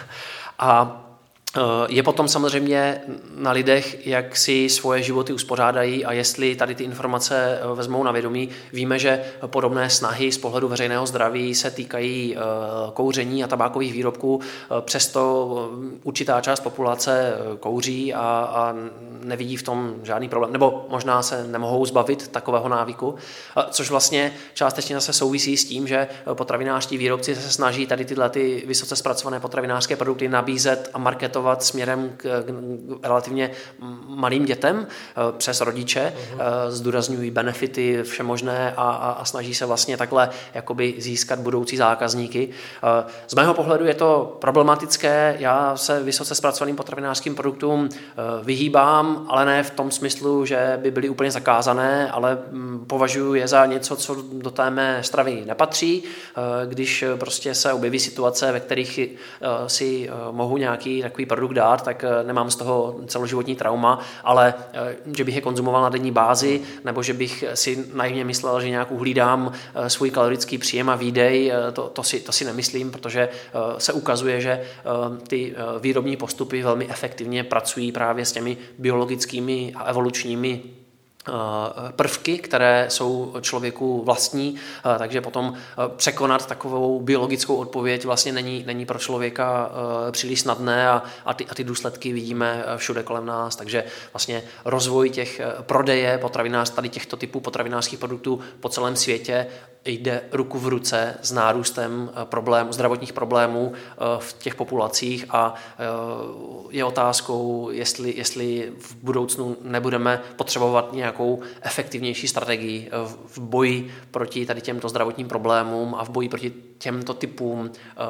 C: A je potom samozřejmě na lidech, jak si svoje životy uspořádají a jestli tady ty informace vezmou na vědomí. Víme, že podobné snahy z pohledu veřejného zdraví se týkají kouření a tabákových výrobků, přesto určitá část populace kouří a nevidí v tom žádný problém, nebo možná se nemohou zbavit takového návyku, což vlastně částečně zase souvisí s tím, že potravinářští výrobci se snaží tady tyhle ty vysoce zpracované potravinářské produkty nabízet a marketovat směrem k relativně malým dětem přes rodiče, zdůrazňují benefity všemožné a snaží se vlastně takhle jakoby získat budoucí zákazníky. Z mého pohledu je to problematické, já se vysoce zpracovaným potravinářským produktům vyhýbám, ale ne v tom smyslu, že by byly úplně zakázané, ale považuji je za něco, co do té mé stravy nepatří. Když prostě se objeví situace, ve kterých si mohu nějaký takový produkt dát, tak nemám z toho celoživotní trauma, ale že bych je konzumoval na denní bázi, nebo že bych si naivně myslel, že nějak uhlídám svůj kalorický příjem a výdej, to si nemyslím, protože se ukazuje, že ty výrobní postupy velmi efektivně pracují právě s těmi biologickými a evolučními prvky, které jsou člověku vlastní, takže potom překonat takovou biologickou odpověď vlastně není pro člověka příliš snadné a ty důsledky vidíme všude kolem nás, takže vlastně rozvoj těch prodeje tady těchto typů potravinářských produktů po celém světě jde ruku v ruce s nárůstem zdravotních problémů v těch populacích a je otázkou, jestli v budoucnu nebudeme potřebovat nějakou efektivnější strategii v boji proti tady těmto zdravotním problémům a v boji proti těmto typům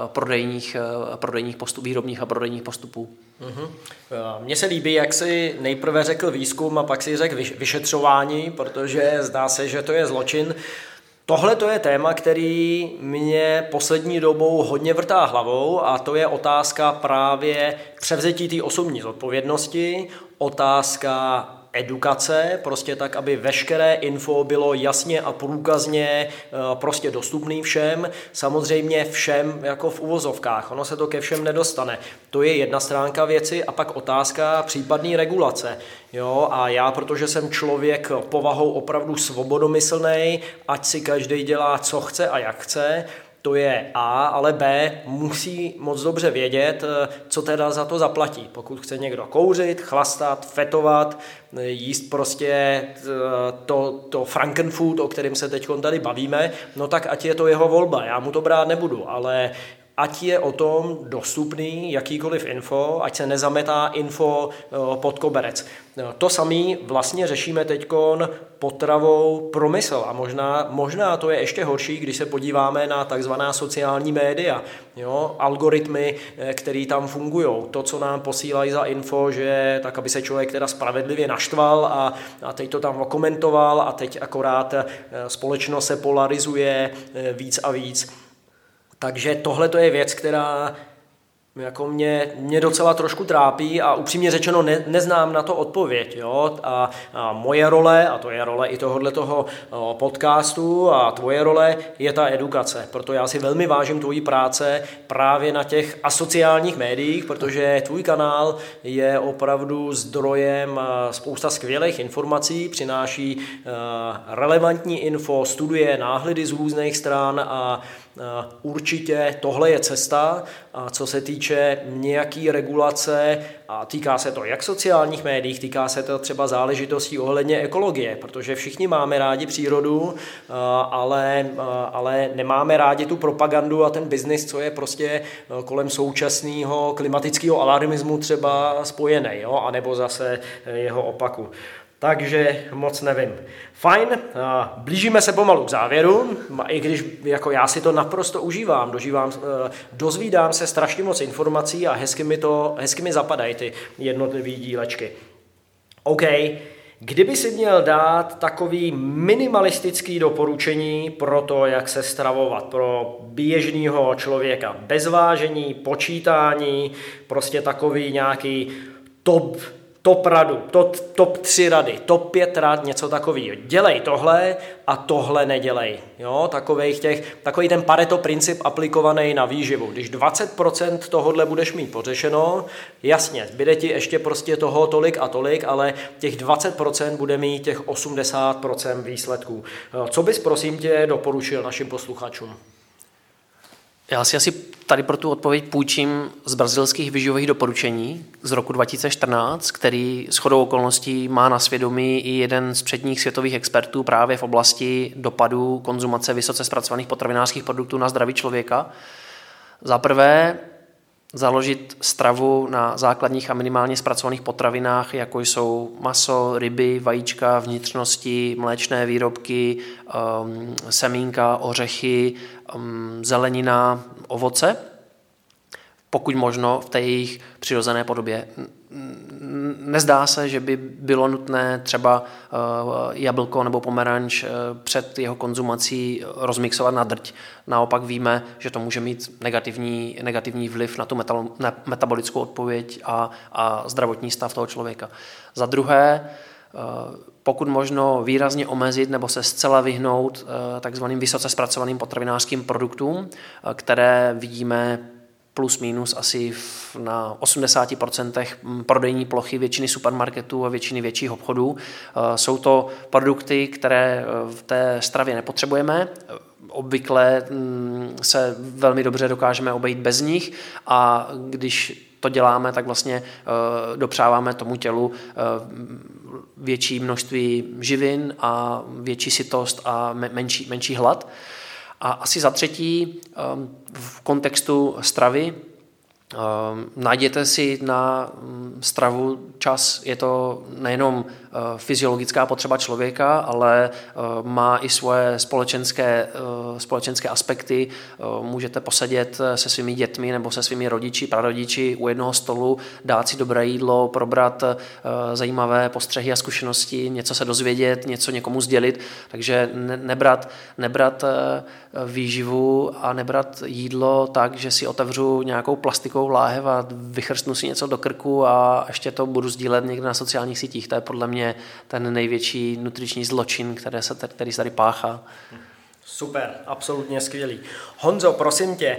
C: výrobních a prodejních postupů.
A: Mně se líbí, jak si nejprve řekl výzkum a pak si řekl vyšetřování, protože zdá se, že to je zločin. Tohle to je téma, který mě poslední dobou hodně vrtá hlavou a to je otázka právě převzetí té osobní zodpovědnosti, otázka edukace, prostě tak, aby veškeré info bylo jasně a průkazně prostě dostupný všem, samozřejmě všem jako v uvozovkách, ono se to ke všem nedostane. To je jedna stránka věci a pak otázka případné regulace. Jo, a já, protože jsem člověk povahou opravdu svobodomyslnej, ať si každý dělá, co chce a jak chce, to je A, ale B musí moc dobře vědět, co teda za to zaplatí. Pokud chce někdo kouřit, chlastat, fetovat, jíst prostě to frankenfood, o kterém se teď tady bavíme, no tak ať je to jeho volba, já mu to brát nebudu, ale ať je o tom dostupný jakýkoliv info, ať se nezametá info pod koberec. To samé vlastně řešíme teďkon potravou promysl a možná to je ještě horší, když se podíváme na takzvaná sociální média, jo, algoritmy, které tam fungují, to, co nám posílají za info, že tak, aby se člověk teda spravedlivě naštval a teď to tam okomentoval a teď akorát společnost se polarizuje víc a víc. Takže tohle to je věc, která jako mě docela trošku trápí a upřímně řečeno neznám na to odpověď. Jo? A moje role, a to je role i tohoto podcastu a tvoje role, je ta edukace. Proto já si velmi vážím tvojí práce právě na těch asociálních médiích, protože tvůj kanál je opravdu zdrojem spousta skvělých informací, přináší relevantní info, studie, náhledy z různých stran a určitě tohle je cesta. A co se týče nějaký regulace, a týká se to jak sociálních médií, týká se to třeba záležitostí ohledně ekologie, protože všichni máme rádi přírodu, ale nemáme rádi tu propagandu a ten biznis, co je prostě kolem současného klimatického alarmismu třeba spojený, jo? Anebo zase jeho opaku. Takže moc nevím. Fajn, blížíme se pomalu k závěru, i když jako já si to naprosto užívám, dozvídám se strašně moc informací a hezky mi zapadají ty jednotlivý dílečky. OK, kdyby si měl dát takový minimalistický doporučení pro to, jak se stravovat, pro běžného člověka, bez vážení, počítání, prostě takový nějaký top radu, top 3 rady, top 5 rad, něco takového. Dělej tohle a tohle nedělej. Jo? Takový ten Pareto princip aplikovaný na výživu. Když 20% tohodle budeš mít pořešeno, jasně, zbyde ti ještě prostě toho tolik a tolik, ale těch 20% bude mít těch 80% výsledků. Co bys prosím tě doporučil našim posluchačům?
C: Já si asi tady pro tu odpověď půjčím z brazilských výživových doporučení z roku 2014, který shodou okolností má na svědomí i jeden z předních světových expertů právě v oblasti dopadů konzumace vysoce zpracovaných potravinářských produktů na zdraví člověka. Za prvé, založit stravu na základních a minimálně zpracovaných potravinách, jako jsou maso, ryby, vajíčka, vnitřnosti, mléčné výrobky, semínka, ořechy, zelenina, ovoce, pokud možno v té jejich přirozené podobě. Nezdá se, že by bylo nutné třeba jablko nebo pomeranč před jeho konzumací rozmixovat na drť. Naopak víme, že to může mít negativní vliv na tu metabolickou odpověď a zdravotní stav toho člověka. Za druhé, pokud možno výrazně omezit nebo se zcela vyhnout takzvaným vysoce zpracovaným potravinářským produktům, které vidíme plus minus asi na 80% prodejní plochy většiny supermarketů a většiny větších obchodů. Jsou to produkty, které v té stravě nepotřebujeme. Obvykle se velmi dobře dokážeme obejít bez nich a když to děláme, tak vlastně dopřáváme tomu tělu větší množství živin a větší sytost a menší hlad. A asi za třetí, v kontextu stravy, najděte si na stravu čas. Je to nejenom fyziologická potřeba člověka, ale má i svoje společenské aspekty. Můžete posedět se svými dětmi nebo se svými rodiči, prarodiči u jednoho stolu, dát si dobré jídlo, probrat zajímavé postřehy a zkušenosti, něco se dozvědět, něco někomu sdělit. Takže nebrat výživu a nebrat jídlo tak, že si otevřu nějakou plastikovou láhev a vychrstnu si něco do krku a ještě to budu sdílet někde na sociálních sítích. To je podle mě ten největší nutriční zločin, který se tady páchá.
A: Super, absolutně skvělý. Honzo, prosím tě,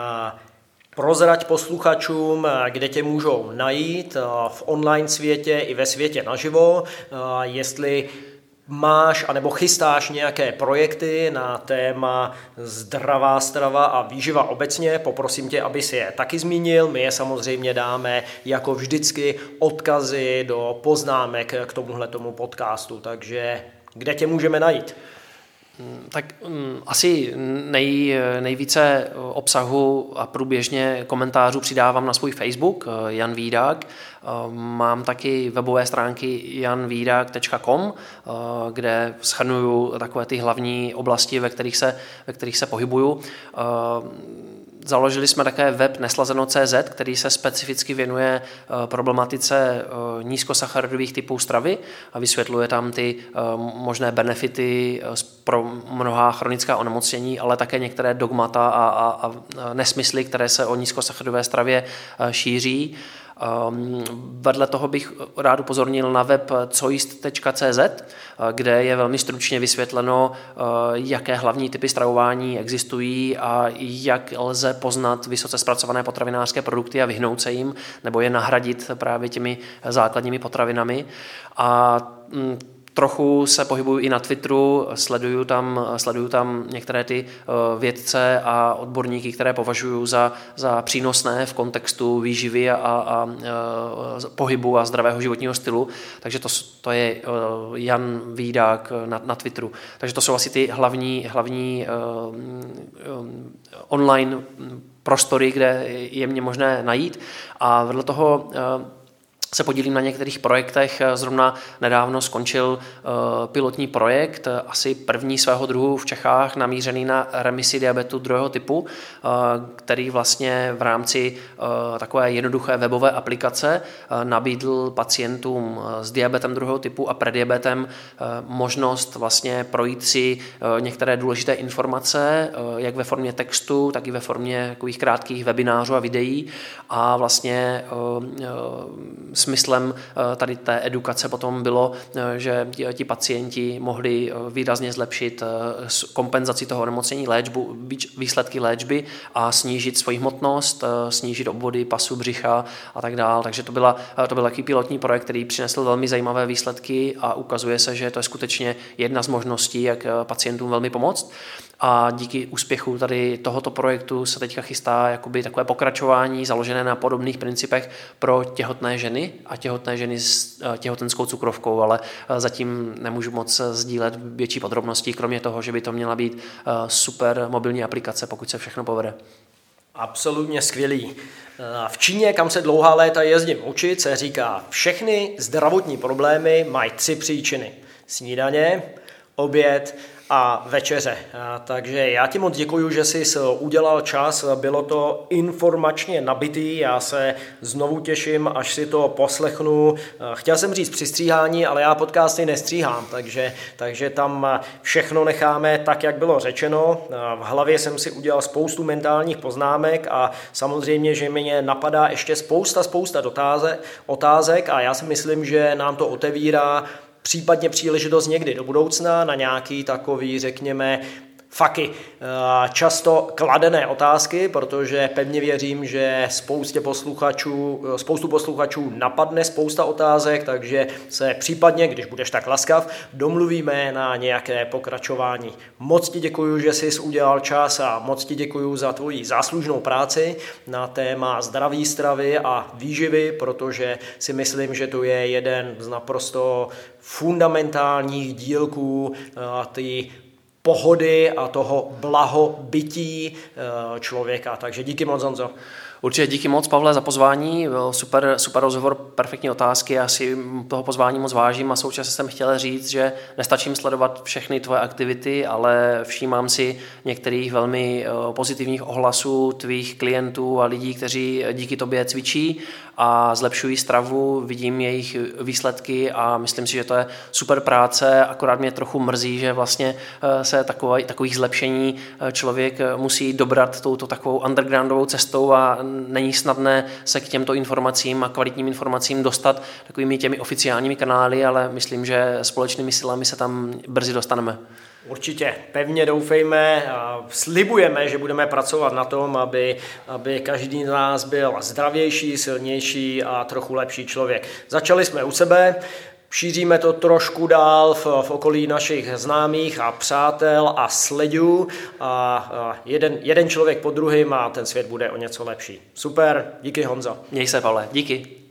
A: prozrať posluchačům, kde tě můžou najít v online světě i ve světě naživo, jestli máš anebo chystáš nějaké projekty na téma zdravá strava a výživa obecně, poprosím tě, aby si je taky zmínil. My je samozřejmě dáme jako vždycky odkazy do poznámek k tomuhletomu podcastu, takže kde tě můžeme najít?
C: Tak asi nejvíce obsahu a průběžně komentářů přidávám na svůj Facebook Jan Vídák. Mám taky webové stránky janvidák.com, kde shrnuju takové ty hlavní oblasti, ve kterých se pohybuju. Založili jsme také web neslazeno.cz, který se specificky věnuje problematice nízkosacharidových typů stravy a vysvětluje tam ty možné benefity pro mnohá chronická onemocnění, ale také některé dogmata a nesmysly, které se o nízkosacharidové stravě šíří. Vedle toho bych rád upozornil na web coist.cz, kde je velmi stručně vysvětleno, jaké hlavní typy stravování existují a jak lze poznat vysoce zpracované potravinářské produkty a vyhnout se jim, nebo je nahradit právě těmi základními potravinami. A Trochu se pohybuju i na Twitteru, sleduju tam některé ty vědce a odborníky, které považuji za přínosné v kontextu výživy a pohybu a zdravého životního stylu. Takže to je Jan Vídák na Twitteru. Takže to jsou asi ty hlavní online prostory, kde je mě možné najít. A vedle toho se podílím na některých projektech. Zrovna nedávno skončil pilotní projekt, asi první svého druhu v Čechách, namířený na remisi diabetu druhého typu, který vlastně v rámci takové jednoduché webové aplikace nabídl pacientům s diabetem druhého typu a prediabetem možnost vlastně projít si některé důležité informace, jak ve formě textu, tak i ve formě takových krátkých webinářů a videí, a vlastně smyslem tady té edukace potom bylo, že ti pacienti mohli výrazně zlepšit kompenzaci toho onemocnění, výsledky léčby a snížit svoji hmotnost, snížit obvody pasu, břicha a tak dále. Takže to byl takový pilotní projekt, který přinesl velmi zajímavé výsledky a ukazuje se, že to je skutečně jedna z možností, jak pacientům velmi pomoct. A díky úspěchu tady tohoto projektu se teďka chystá jakoby takové pokračování založené na podobných principech pro těhotné ženy a těhotné ženy s těhotenskou cukrovkou, ale zatím nemůžu moc sdílet větší podrobnosti, kromě toho, že by to měla být super mobilní aplikace, pokud se všechno povede.
A: Absolutně skvělý. V Číně, kam se dlouhá léta jezdím učit, se říká, všechny zdravotní problémy mají 3 příčiny. Snídaně, oběd a večeře. Takže já ti moc děkuju, že jsi udělal čas, bylo to informačně nabitý, já se znovu těším, až si to poslechnu. Chtěl jsem říct při stříhání, ale já podcasty nestříhám, takže tam všechno necháme tak, jak bylo řečeno. V hlavě jsem si udělal spoustu mentálních poznámek a samozřejmě, že mě napadá ještě spousta otázek a já si myslím, že nám to otevírá případně příležitost někdy do budoucna na nějaký takový, řekněme, faky, často kladené otázky, protože pevně věřím, že spoustu posluchačů napadne spousta otázek, takže se případně, když budeš tak laskav, domluvíme na nějaké pokračování. Moc ti děkuju, že jsi udělal čas a moc ti děkuju za tvoji záslužnou práci na téma zdraví stravy a výživy, protože si myslím, že to je jeden z naprosto fundamentálních dílků ty pohody a toho blahobytí člověka. Takže díky moc, Honzo.
C: Určitě díky moc, Pavle, za pozvání. Byl super rozhovor, perfektní otázky. Já si toho pozvání moc vážím a současně jsem chtěl říct, že nestačím sledovat všechny tvoje aktivity, ale všímám si některých velmi pozitivních ohlasů tvých klientů a lidí, kteří díky tobě cvičí a zlepšují stravu, vidím jejich výsledky a myslím si, že to je super práce, akorát mě trochu mrzí, že vlastně se takových zlepšení člověk musí dobrat touto takovou undergroundovou cestou a není snadné se k těmto informacím a kvalitním informacím dostat takovými těmi oficiálními kanály, ale myslím, že společnými silami se tam brzy dostaneme.
A: Určitě, pevně doufejme a slibujeme, že budeme pracovat na tom, aby každý z nás byl zdravější, silnější a trochu lepší člověk. Začali jsme u sebe, šíříme to trošku dál v okolí našich známých a přátel a sledů a jeden člověk po druhým a ten svět bude o něco lepší. Super, díky, Honzo.
C: Měj se, Pavle, díky.